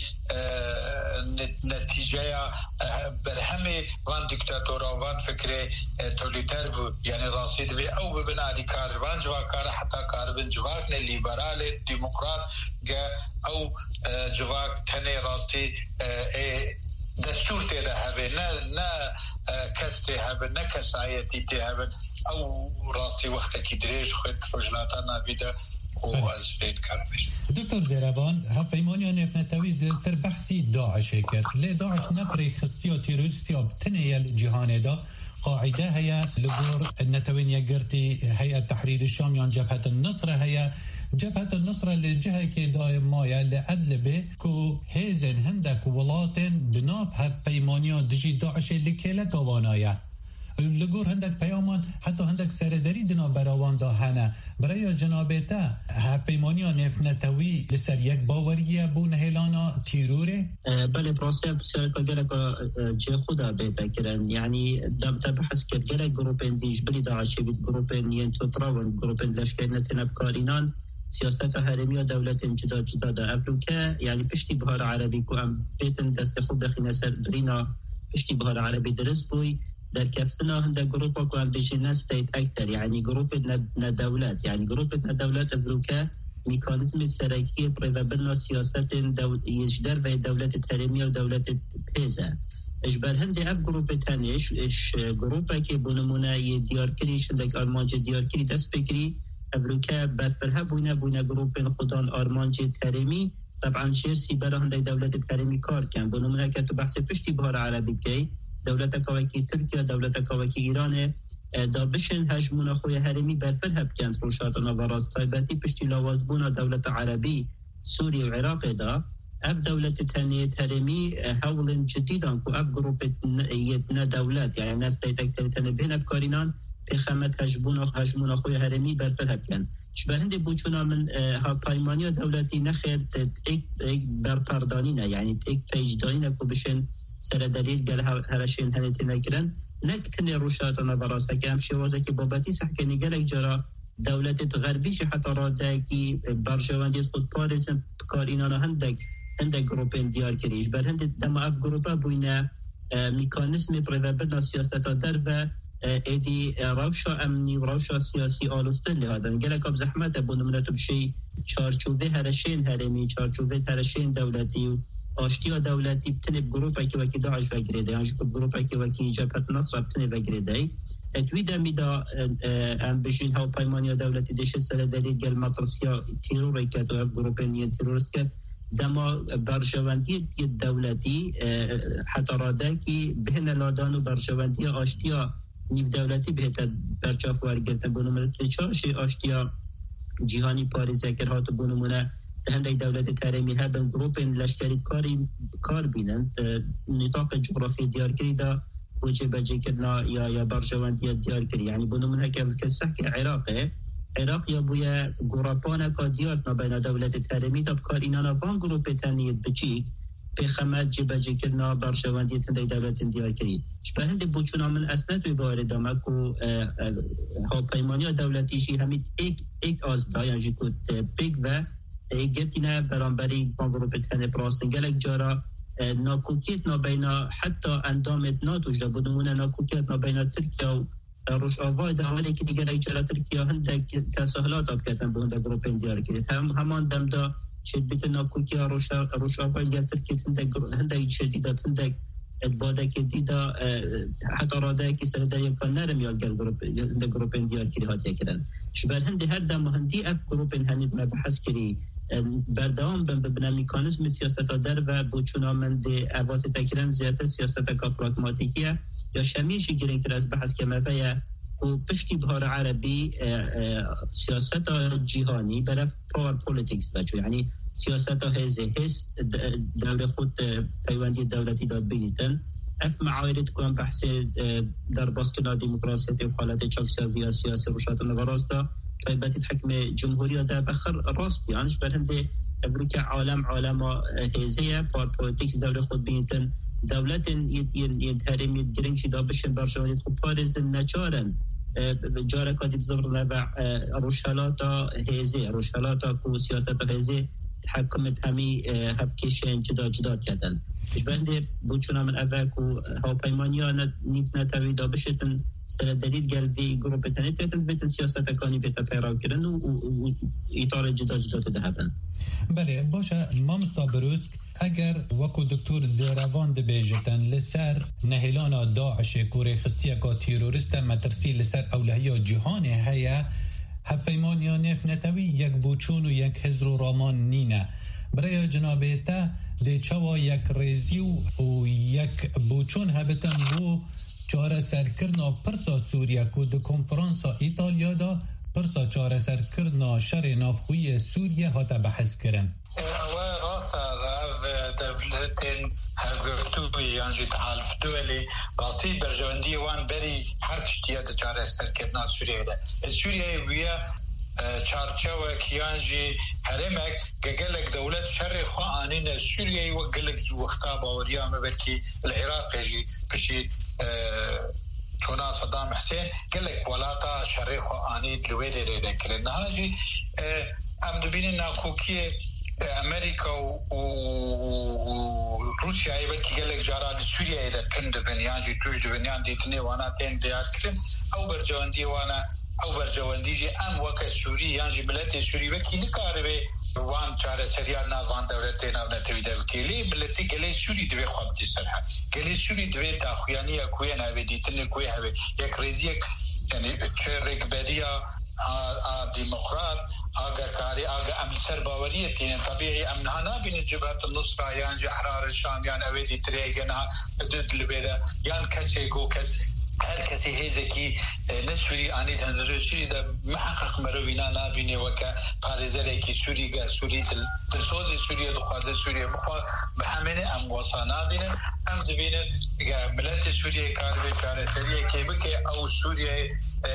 Speaker 21: نەتیجەیە بەرهەمێ وان دیکتاتۆرا وان فکرێ تولیتەر بوو یعنی راستی دوی او ببن آدیکار وان جواکار حتی کاربن جواک نه لیبرال دیموکرات او جواک تنه راستی دستور تیده هبه نه کس ته هبه نه کسایتی ته هبه او راستی وقت کی دریج خود رجلاتا نبیده و از فید کرمش
Speaker 19: دکتر زیروان هفیمانی نفنتوی زیرتر بحثی داعش کرد لی داعش نپری خستی و تیروریستی و بتنه جهانه دا قاعده هي لجور النتوين يقرتي هيئة تحرير الشام يعني جبهة النصرة هي جبهة النصرة اللي جهة كدايم مايا لأدلبه كو هيزن هندك ولاتن دناف هفيمانيا دجي داعش اللي كلا توانايا لجور هندك پیامان حتی هندك سرداری دنا براوان دا هنه برای جنابتا هفیمانیا نفنتوی لسر یک باوریه بون هلانا تیروره؟
Speaker 20: بله براسته بسیار که گلک جه خودا بیتا کرن یعنی دمتا بحث کرد گلک گروپین دیش بلی داعشی بید گروپین ین توتراون گروپین لشکرینتین ابکارینان سیاست هرمی و دولت جدا دا افروکه یعنی پشتی بهار عربی که هم بیتن دست خود دخینه سر برینا پشتی بهار عربی درست بوی در كفتنا هندا جروبا كان بيجينا ستيت اكتر يعني جروب ندولات يعني جروب ندولات افروكا ميكانيزم سركي بريفابلنا سياسات يجدر في دولة الترمية ودولة بيزا اجبر هندي اف جروب تانيش اش جروبا كي بونمونا يديار كريش هندك ارمانج ديار كري دست بكري افروكا بدفرها بونا جروب خدان ارمانج ترمي طبعا شيرسي برا هندي دولة الترمي كار كان بونمونا كتو بحث پشتی بهار عربي كي دولت کاوکی ترکیه دولت کاوکی ایران دا بشن هجمون خوی هرمی برفر هب کند روشات و راست تایبتی پشتی لوازبون دولت عربی سوریه و عراق دا اف دولة تانية هرمي حول جديدا كو اف جروب يتنا دولات يعني ناس تيتكتن بين بكارينان بخامت هجمون اخوي هرمي برفرهب كان شبه هندي بوچونا من ها بايمانيا دولتي نخير ايك برپردانينا يعني ايك پیج دانينا كو بشن سر دليل قال هرشين هنتي نكرن نكتني روشاتنا براسا كام شوازا كي بابتي سحكني قالك جرا دولة غربيش حتى راداكي برجواندي خود باريزن بكارينانا هندك جروبين ديار كريش بل هندي دما اف جروبا بوينا ميكانيزم بريفابرنا سياسة دربا ایدی روشا امنی و روشا سیاسی آلوستن لهذا قالك اب زحمت ابو نمرتو بشي چارچوبه هرشين هرمي چارچوبه هرشين دولتي آشتیا دولتی بتنب گروپی که وکی داعش وگریده یعنی که گروپی که وکی جبهت نصر بتنب وگریده اتویده میدا ام بشین هاو پایمانی دولتی دشت سر دلیل گل مطرسیا تیروری که دو گروپی نیت تیرورست که دما برشواندی دولتی حتی راده که بهن لادان و برشواندی آشتیا نیف دولتی بهت برچاف ورگرتن بونمونه چارشی آشتیا جهانی پاریزه کرهات بونمونه هندي دولة تاريمي هابن جروبين لشكري كار بينن نطاق الجغرافي ديار كريدا وجب جيكرنا يا برجوان ديار كري يعني بنو من هكا كالسحكي عراق يا بويا جورابانا كاديارتنا بين دولة تاريمي تبكار إنانا بان جروب تانية بجيك بخمات جب جيكرنا برجوان ديار هندي دولة ديار كري شبه هندي بوچونا من أسنات ويبارد ماكو هاو بايمانيا دولتي شي هميت ايك آزدا يعني جيكوت بيك و گرتینا برانبری گروپ تن پراستن گلک جارا ناکوکیت نابینا حتی اندامت ناتو جبودمون ناکوکیت نابینا ترکیه و روش آوای دعوالی که گلک جارا ترکیه هندک تساهلات آبکتن به هنده گروپ دیار کرد همان دمدا شد بیت ناکوکیه روش آوای گل ترکیه هندک شدیدات هندک باده که دیدا حتی راده که سر در یک نرم یا گروپ دیار کری هاتیه کرن شبال هندی هر دم هندی اف گروپ هنید ما بحث کری بردام بنا میکانیزم سیاست در و بوچونا من دی اوات تکرن زیادت سیاست کا پراگماتیکیه یا شمیشی گرین که از بحث که مفایه و پشتی بهار عربی سیاست جهانی برای پاور پولیتیکس بچو یعنی سیاست هز دور خود پیوندی دولتی داد بینیتن اف معايرت كون بحث در باسكنا ديمقراطية وحالات چاكسازية سياسي روشات النغراستا طيبات الحكم جمهورية دا بخر راست يعني شبه هنده أمريكا عالم هزية بار بوليتيكس دولة خود بينتن دولة يدهرم يدرنش دا بشن برشوانيت خود بارز نجارن جارة كادي بزور نبع روشالاتا هزية روشالاتا كو سياسة هزية حكمت همي هفكيشين جدا كدن بنده بوچونا من اوک و هاوپیمانیا نیت نتاوی دا بشتن سر دلیل گلوی گروپ تنید بیتن سیاست اکانی بیتا پیراو کرن و ایطار جدا تدهبن.
Speaker 19: بله باشه مامستا بروسک اگر وکو دکتور زیروان دبیجتن لسر نهیلانا داعش کوری خستیه که تیروریست مترسی لسر اولهی جهان هیا هاوپیمانیا نیف نتاوی یک بوچون و یک حزر و رامان نینه برای جنابیتا دی چوا یک ریزی و یک بوچون هبتن بو چاره سرکرنا پرسا سوریا که ده کنفرانسا ایتالیا دا پرسا چاره سرکرنا شر نافخوی سوریا هاتا بحث کرن
Speaker 21: دولتين هرگفتوی یعنی تحالف دولی راستی برجواندی وان بری هر کشتیه ده چاره سرکرنا سوریه ده سوریه ویا چارچاوه کیانجی هرمک گلک دولت شر خوانین سوریه و گلک وقتا باوریا مبلکی العراق جی بشی تونا صدام حسین گلک ولاتا شر خوانین لویده ریده کرن هاجی ام دبین ناکوکی امریکا و روسیا ایبت گلک جاران سوریه ایده کند بنیانجی توش دبنیان دیتنی وانا تین دیار کرن او برجواندی وانا او برجواندی ام وقت سوری یعنی ملت سوری وقتی نکاره وان چاره سریال نازوان دولت ناو نتویده وکیلی ملتی گلی سوری دوی خواب دیسرها گلی سوری دوی تاخویانی اکوی نهوی دیتن اکوی هوی یک ریزی یعنی چه رکبریا ديمقراط آگا کاری آگا عمل سر باوریه تین طبیعی امنها نابین جبهت النصرة یعنی احرار الشام یعنی اویدی تریگنها دد لبیده یعنی کسی گو کس هر کسی هیزکی نسوری آنی تندرشی دا محقق مروینا نابینه وکا پارزره کی سوری گا سوری دلسوزی سوری دخوازه سوری بخوا بحمینه ام واسا نابینه ام دبینه ملت سوری کار بیچاره سریه که بکه او سوری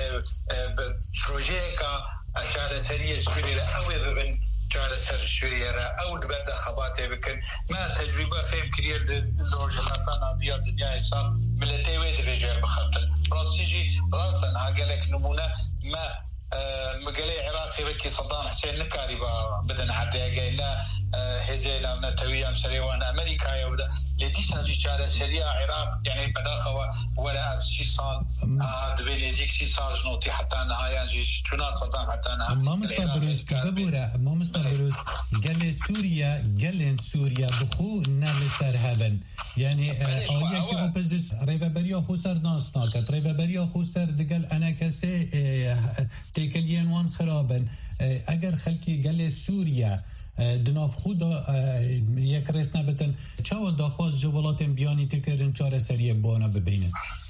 Speaker 21: پروژه کا چاره سریه سوری را اوی ببین چاره سر سوریه را او دبرد خباته بکن ما تجربه فهم کریر روشتانا بیار دنیا حساب ملتی وید رجال بخطن راستیجی راستن هاگلک نمونه ما مقالی عراقی بکی صدام حسين نكاري بدن عدي قايلا هزينا ونتويا سريوان امريكا يودا لديش هذه شارع سريع عراق يعني بداخوا ولا شي صار دبي نزيك شي صار نوتي حتى نهايه جي تنا صدام حتى نهايه
Speaker 19: ما مستبرز كبوره ما مستبرز قال سوريا بخو نال سرهبن يعني آیا که اپوزیس ریوبریا خوسر ناسناکت ریوبریا خوسر دگل انا کسی تکلیان وان خرابن اگر خلکی گل سوریا دناف خود یک رس نبتن چاو داخواست جوالات بیانی تکرن چاره سریع بانا ببینن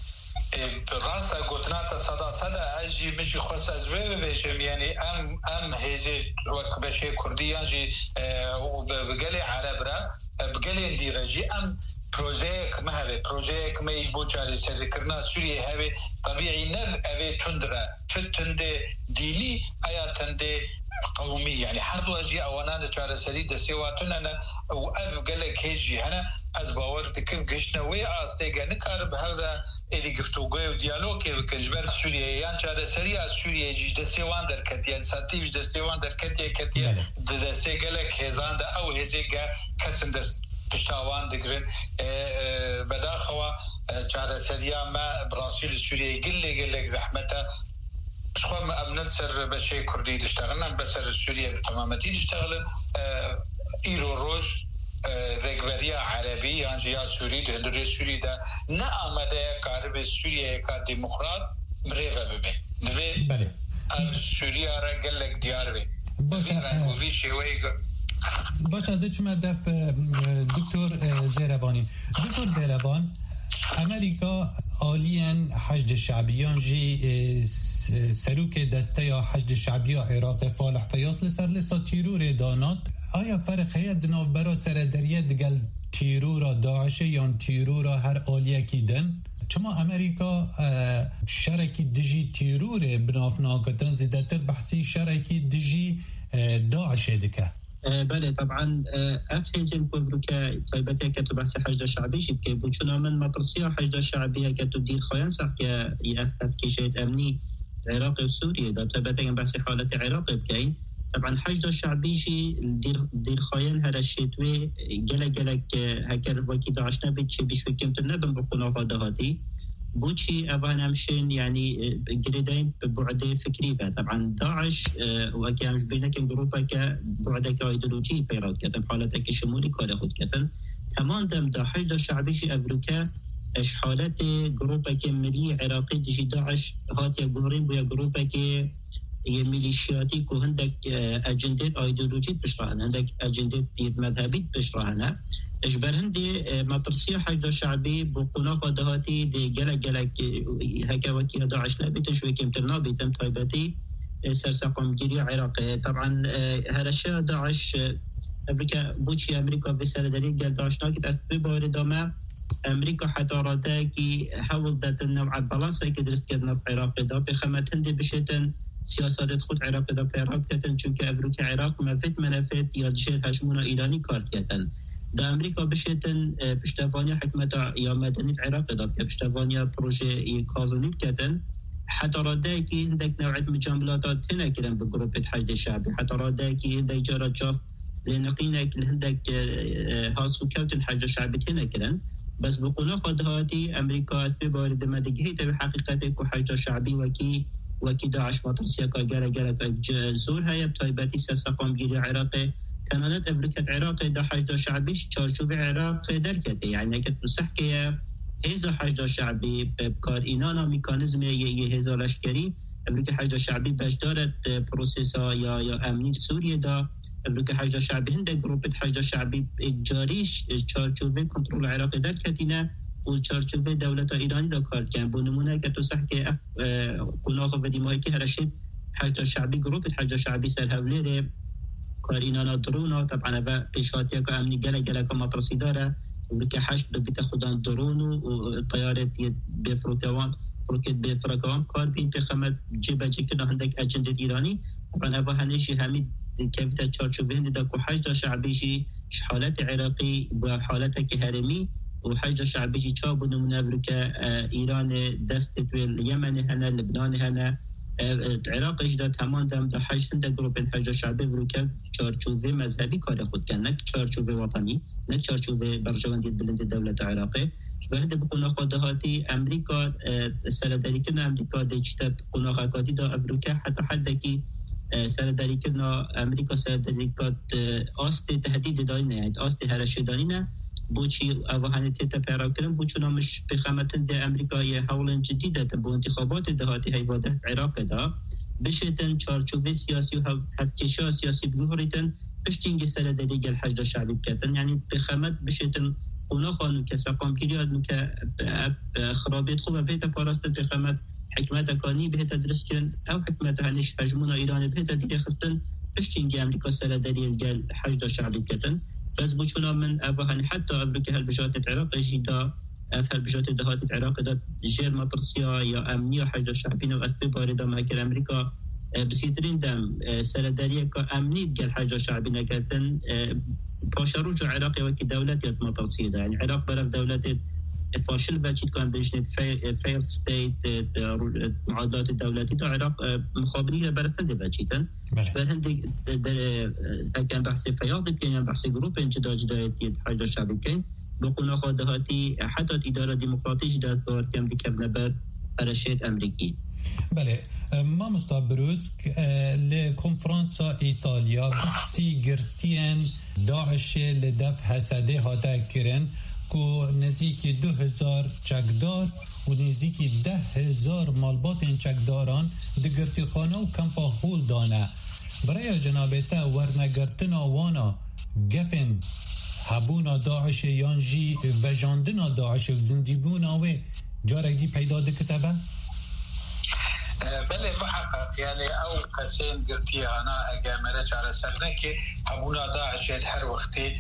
Speaker 21: راستا گوتناتا صدا اجی مشی خواست از ببیشم یعنی ام هیزی وک بشه کردیان جی بگلی عرب را بگلی اندیرجی ام پروژیک مهوه پروژیک میش بو چاری سری کرنا سوریه هوه طبیعی نر اوه تندره چه تنده دینی ایا تنده قومي يعني حرضوا أجي أوانان شارع سريد سواتنا وأف قالك هيجي هنا أزباور تكم قشنا ويأستيقا نكارب هذا اللي قفتوقي وديالوكي وكجبر سوريا شارع سريع سوريا يجي دسيوان در كتيا ساتيش دسيوان در كتيا دسي قالك هزان دا أو هزيقا كسن دس بشتاوان دقرن بداخوا شارع سريع ما براسيل سوريا قلك زحمته شخوام أبنال سر بشي كردي تشتغلنا بسر سوريا بتمامتي تشتغلن إيرو روز رقبرية عربي يعني سوري دهندري سوري دا نعمده كارب سوريا كديمقراط مريفة ببه نوي سوريا را قلق ديار بي وفي شوي
Speaker 19: باش از چما دف دکتر زیروانی دکتر زیروان امریکا عالیان حشد شعبیان جی سروک دسته یا حشد شعبی عراق فالح فیاض لسر لستا تیرور دانات آیا فرق هید دناو برا سر دریه دگل تیرور داعش یا تیرور هر عالیه کی دن؟ چما امریکا شرکی دجی تیرور بناف ناکتن زیدتر بحثی شرکی دجی داعش دکه
Speaker 20: بله طبعا افهزن كبرك طيبتها كتب بحث حشد شعبي شبكي بوچنا من مطرسية حشد شعبية كتب دير خيان سحكي يأفت كشيت أمني عراقي وسوريا دا طيبتها بحث حالة عراقي بكي طبعا حشد شعبي شي دير خيان هذا الشتوي جلك هكر وكي داعشنا بيتشي بشوي كمتنا بنبقونا قادهاتي بوشي أبان أمشين يعني قريدين ببعد فكري طبعا داعش وكان مشبهنا كان جروبا كبعد ايديولوجي بيرات كتن حالتك شمولي كاره خود كتن كمان دم داعش دا شعبي شي أمريكا اش حالت جروبا كملي عراقي دجي داعش هات يا جورين بيا جروبا كي ميليشياتي كو هندك اجندات ايديولوجي بشرحن عندك اجندات مذهبي بشرحنا اجبر هندي مطرسيه حشد شعبي بقنا قدهاتي دي جلك هكا وكي داعش نبيت شوي كمتنا بيتم طيبتي سرسقم جيري عراقي طبعا هذا الشيء داعش امريكا بوشي امريكا بسر دليل قال داعش ناكت استبي باردما امريكا حتى راداكي حاول ذات النوع البالانس كي درست كدنا في العراق دا بخمت هندي بشتن سياسات خود عراق دا في العراق كتن چونك امريكا عراق ما فيت منافات يا جهه هجمونه ايراني كارت كتن دا امريكا بشتن پشتواني حكمة يا مدني العراق دا پشتواني بروجي كازوني كتن حتى راداكي عندك نوعية مجاملات هنا كلام بجروب حشد الشعبي حتى راداكي عندك جارة جاف لنقينك عندك هاسو كوتن حشد الشعبي هنا كلام بس بقونا قد هاتي امريكا اسمي بارد مدقهي تبي حقيقتك وحشد الشعبي وكي داعش مطرسيا كاجارة زور هاي بطيباتي ساسقام جيري عراقي كانت امريكا العراق دا حشد شعبي چارچوب عراق دركته يعني كنت مستحكيه هيزا حشد شعبي بكار اينانا ميكانيزم هيزا لشكري امريكا حشد شعبي باش دارت بروسيسا يا امني سوريا دا امريكا حشد شعبي هند جروب حشد شعبي جاريش چارچوب كنترول العراق دركتينا و چارچوب دولت ایرانی دا کار کردن بو نمونه که تو صح که قناق و دیمایی که هرشید حجا شعبی گروپ حجا شعبی سر هولیر کار اینانا درونا طبعا با پیشاتی که امنی گله که مطرسی داره و که حشد بیت خودان درون و طیارت بفروتوان روکت بفرکان کار بین بخمت جبه که هندک اجنده ایرانی طبعا با هنشی همین كيف تشارشوبه هندا كو حاجة شعبيشي حالات عراقي وحالات هرمي وحاجة شعبيشي تشابو من أمريكا إيران دست اليمن هنا لبنان هنا العراق إجدا تمام دام دا حاجة هندا جروبين حاجة شعبي أمريكا تشارشوبه مذهبي كاره خود كان نك تشارشوبه وطني نك تشارشوبه برجواندي بلند الدولة العراقية شبهده بقونا خودهاتي أمريكا سرداري كنا أمريكا ديجتات قونا خاكاتي دا أمريكا حتى حدكي سرداری کردن امریکا سرداری کرد آست تهدید داینه یعنی آست هرشدانی نه بوچی اوهانی تیتا پیرا کردن بوچونا مش بخامتن ده امریکا یه حول جدیده تا بو انتخابات دهاتی حیواده عراق دا بشتن چارچوب سیاسی و حدکشا سیاسی بگوهریتن بشتینگی سرداری گل حجد شعبی کردن یعنی بخامت بشتن اونا خانو که ساقام پیریاد که خرابیت خوب بیتا پاراست بخامت حكمت كاني به تدرس كن او حكمت هنش هجمونا ايران به تدريس خستن بشتينجي امريكا سلا دليل قال حشد شعبي كتن بس بوشونا من ابهن حتى امريكا هالبجات العراق جدا هالبجات دهات العراق ده جير مطرسيا يا امنيه حشد شعبين واسباب بارده ما كان امريكا بسيترين دم سلا دليل كامنيه قال حشد شعبين كتن باشروج العراق وكي دولة مطرسيه يعني العراق بلد دولة فاشل بچید کن بجنید فیلد ستیت معادلات دولتی در عراق مخابری برتنده بچیدن برهند اگر بحث فیاض بکنیم بحث گروپ انجدا جدایتی حاجه شعبی کن بقونا خواهدهاتی حتی اداره دموکراتیش دست دار کم دیکب نبر برشید امریکی
Speaker 19: بله ما مستبروز لکنفرانسا ایتالیا بحثی گرتین داعش لدف حسده هاته کرن کو نزدیکی 2000 چکدار و نزدیکی 10,000 مالبات چکداران دگرتی خانه و کمپا هول دانه برای جنابتا ورنگرتنا وانا گفن حبونا داعش یانجی و جاندنا داعش و زندیبونا و جارگی پیدا دکتبه؟
Speaker 21: بله بحقق يعني او قسم قلتي انا اجامره على سرنك ابونا داعش هر وقتي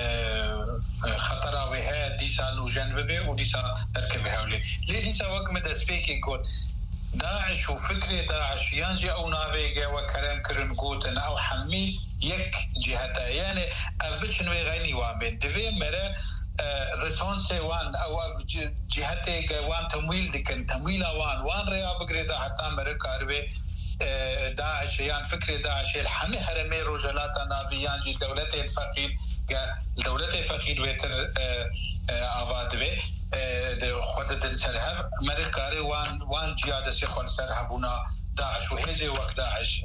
Speaker 21: خطر وها ديسا نو جنبه وديسا اركبها ولي ليه ديسا وقت مدسبيك يقول داعش وفكرة داعش ينجي او نابيجا وكلام كرن قوتن او حمي يك جهتا يعني افبشن ويغني وامن دفي مره رسانس وان او جهته وان تمويل دكن تمويل وان ريا بغريدا حتى امريكا ربي داعش يعني فكره داعش الحمي هرمي رجلات نافيان جي دولته الفقير دولته فقير وتر اواد به خود السرهب امريكا وان جياده سخن سرهبونا داعش وهزي وقت داعش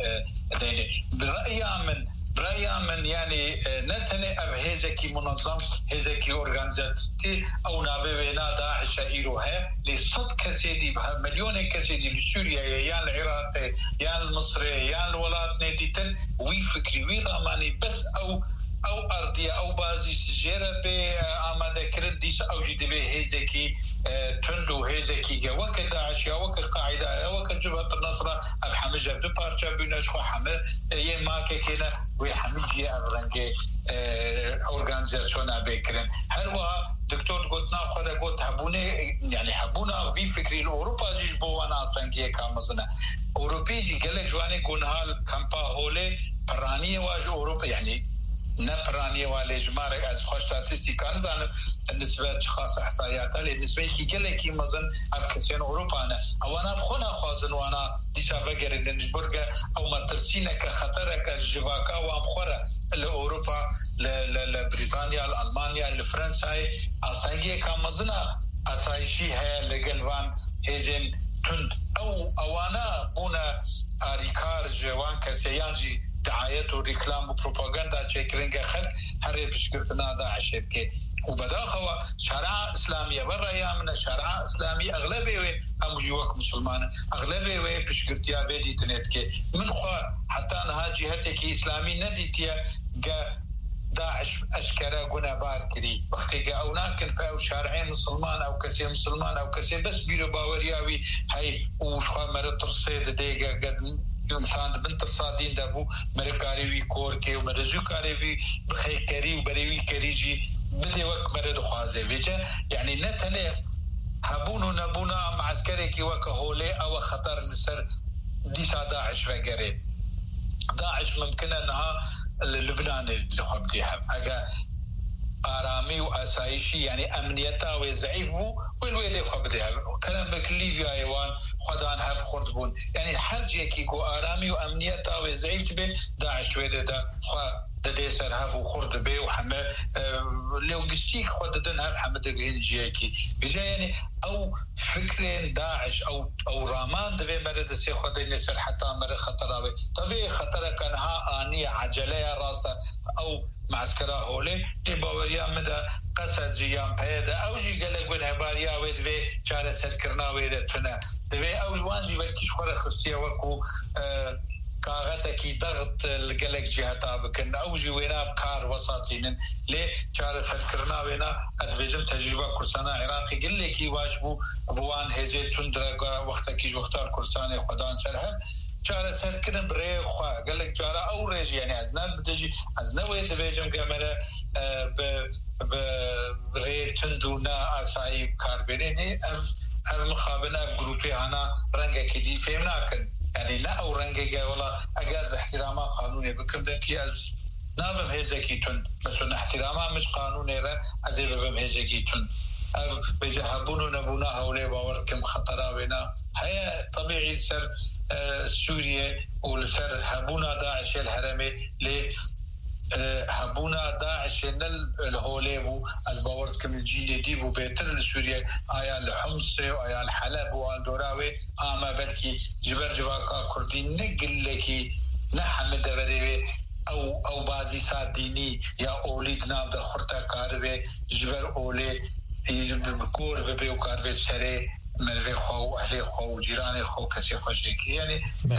Speaker 21: برأي من يعني نتني أب هزكي منظم هزكي أورغانيزاتي أو نافي بينا داعش إيروها لصد كسيدي بها مليون كسيدي لسوريا يا العراق يا المصري يا الولايات نيتن وي فكري وي راماني بس أو أرضية أو بازي سجيرة بآمادة كرديس أو جدي به هزكي تندو هزكي جا وك داعش يا وك القاعدة يا وك جبهة النصرة الحمجة دو بارجا بيناش وحمل يما كنا ويحمجي أبرنجي أورغانيزاسيون أبيكرن هلوا دكتور قلت ناخذ قلت هبوني يعني هبونا في فكري الأوروبا جيش بوانا أصلاً كامزنا أوروبي جي قالك جواني كونهال كامبا هولي برانية واج أوروبا يعني نبرانية والي جمارك از خوش ستاتستيكان زانب النسبة خاصة احصائيات النسبة كي قالك مزن أفكسين أوروبا أنا بخونا خوازن وانا ديشا فقر النجبرغة أو ما ترسينا كخطرك الجواكا وامخورة لأوروبا لبريطانيا لألمانيا لفرنسا أصنعي كامزنا أصايشي هي لقلبان هزين تند أو أوانا بونا ريكار جوان كسيانجي دعاية وريكلام وبروباغندا تشكرينجا خد هري بشكرتنا داعش بكي وبداخوا شرع إسلامية برا يا من شرع إسلامي أغلبية أمجيوك مسلمان أغلبية بشكرتيا بيدي تنتكي من خوا حتى أنها جهتك إسلامي نديتيا جا داعش اشكره قنا باركري وقتك او ناكن فاو شارعين مسلمان او كسي مسلمان او كسي بس بيرو باورياوي هاي وشخوا مرت رصيد ديقا قد انسان بنت الصادين دابو مركاري وي كوركي ومرزو كاري وي بخي كاري وبريوي كاريجي بدي وقت مرد خوازي فيجا يعني نتنه هبونو نبونا معسكري كي وكهولي او خطر نسر ديسا داعش وقري داعش ممكن انها لبنان اللي خبديها اجا آرامی و آسایشی یعنی امنیتا و ضعیف بو والویده خبرها کلام بک لیبیا ایوان خدان هف خورد بون یعنی هر جایی که کو آرامی و امنیتا و ضعیف به داعش ویده دا خوا دده سر هف و خورد به و همه لوجستیک خود دن هف همه دگهین جایی که بجا یعنی او فکر داعش او رامان دوی مرد سی خود نسر حتی مرد خطر آوه طبیعی خطر کنها آنی عجله راستا او معسكرا هولي دي باوريا مدى قصد جيان بيدا او جي قلق بن هباريا ويدوي جارة سركرنا ويدتنا دوي او الوانجي والكيش خورا خصية وكو كاغتكي ضغط القلق جهتا بكن او جي وينا بكار وساطين لي جارة سركرنا وينا ادفجم تجربة كرسانا عراقي قل لكي واشبو بوان هزي تندرقا وقتكيش وقتار كرساني خدان سرها چاره سر کردن برای خواه قالك چاره او ريجي يعني ازنا بدجي ازنا ويد بيجم كاميرا برای تندونا اسايب كاربيني اف مخابن اف جروبي انا رنگه كدي فهم ناكن يعني لا او رنگه والله اجاز احترامات قانوني بكم ذكي از نابم هيزكي تن بس احترامات مش قانوني را ازي بهم هيزكي تن بجهبونو نبونا هولي باور كم خطرا بينا هي طبيعي سر سوريا ولسر هبونا داعش الهرمي ل هبونا داعش الهوليبو الباورد كم الجيل ديبو بيتر سوريا آيا الحمص وآيا الحلب والدوراوي آما بلكي جباكا كردين نقل لكي نحمد بريوي او بعضی سات دینی یا اولید نام ده خورتا کاروی جبر اولی بکور ببیو کاروی سره مروی خو اهلی خو جیران خو کسی خوشی کی یعنی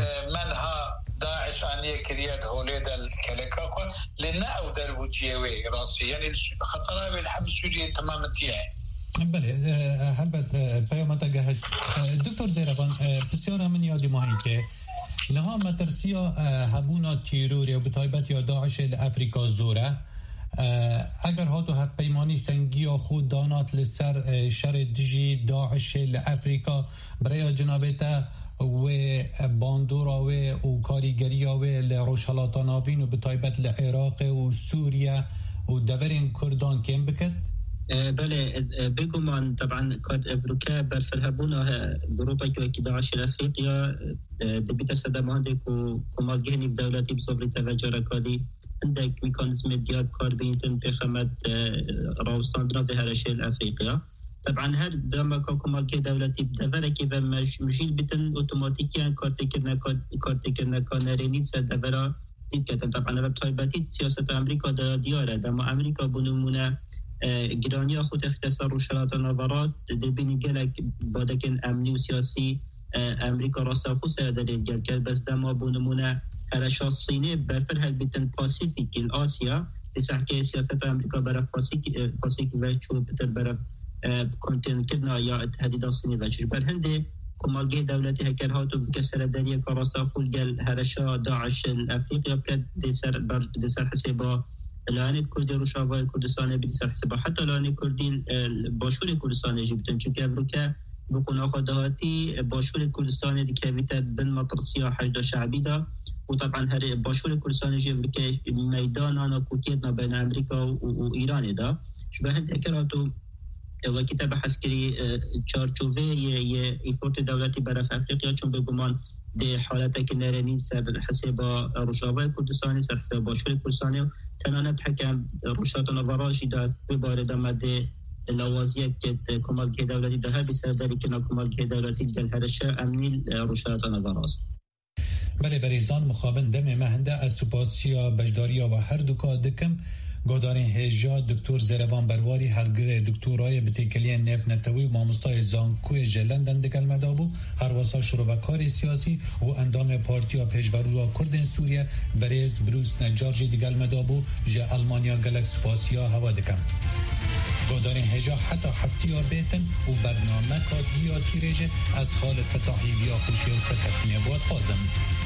Speaker 21: منها داعش آنیه کریاد هولی دل کلکا خو لنا او در بوجیوی راستی یعنی خطرها بالحمد سوریه تمام تیه
Speaker 19: بله هلبت پیامت گهش دکتر زیربان بسیار من یادی ماهی که نها مترسیا هبونا تیروری و بطایبت یا داعش افریقا زوره اگر ها تو هفت پیمانی سنگی خود دانات لسر شر دجی داعش افریقا برای جنابتا و باندورا و کاریگری و لروشالاتاناوین و بطایبت لعراق و سوریا و دورین کردان کم بکد؟
Speaker 20: بله بگو من طبعا كاد افريقيا برفلهبونا جروبا كي داعش الافريقيا دبيت صدام عندك وكمال جهني بدولتي بصبر تفجر كادي عندك ميكانيزم ديال كاربينتن بخمد راوستاندرا في هرشي الافريقيا طبعا هذا دما كمال كي دولتي بدفر كيف مشيل بتن اوتوماتيكيا كارتكنا كانرينيت سدفرا ديت طبعا بطيباتي سياسه امريكا دياره دما امريكا بنمونه گرانی خود اختصار و شرایط نوراست دبینی گلک بادکن امنی و سیاسی امریکا راستا خود سرداری گل کرد بس دما بونمونه هرشا صینه برفر هل بیتن پاسیفیک الاسیا بسحکه سیاست امریکا برای پاسیک و چوب بتر برای کنتین کدنا یا اتحادی صینی و چش برهنده کمالگه دولتی هکرها تو بکسر دریه که راستا خود گل هرشا داعش الافریقیا بکد دیسر حسابا لانه کردی روشاوای کردستان بیشتر حساب حتی لانه کردی باشور کردستان جیبتن چون که امریکا بقول خداتی باشور کردستان دیکویت بن مطرسیا حشد شعبی دا و طبعا هر باشور کردستان جیبت میدان آن کوکیت بین امریکا و ایران دا شبه هندکراتو و کتاب عسکری چارچوبه یه ایفورت دولتی برای افریقا چون به گمان ده حالت که نرنی سر حساب روشاوای کردستانی سر حساب باشور کردستانی تنانت حکم روشات نواراشی دست ببارد آمده لوازیت که کمالگه دولتی ده هر بسرداری که کمالگه دولتی دل هرشه امنی روشات نواراست.
Speaker 19: بله بریزان مخابن دم مهنده از سپاسیا بجداریا و هر دوکا دکم گودارین هجا دکتر زربان برواری هرگره دکترای بتکلی نف نتوی و مامستای زانکوی جلندن دگل مدابو هر واسا شروع سیاسی و اندام پارتیا پیشورو کردن سوریه بریز بروس نجار جی دگل مدابو جه المانیا گلکس فاسیا هوا دکم گودارین هجا حتی هفتیا بیتن و برنامه کادیا تیرجه از خالد فتاحی ویا خوشی و سکتنیه بود خازم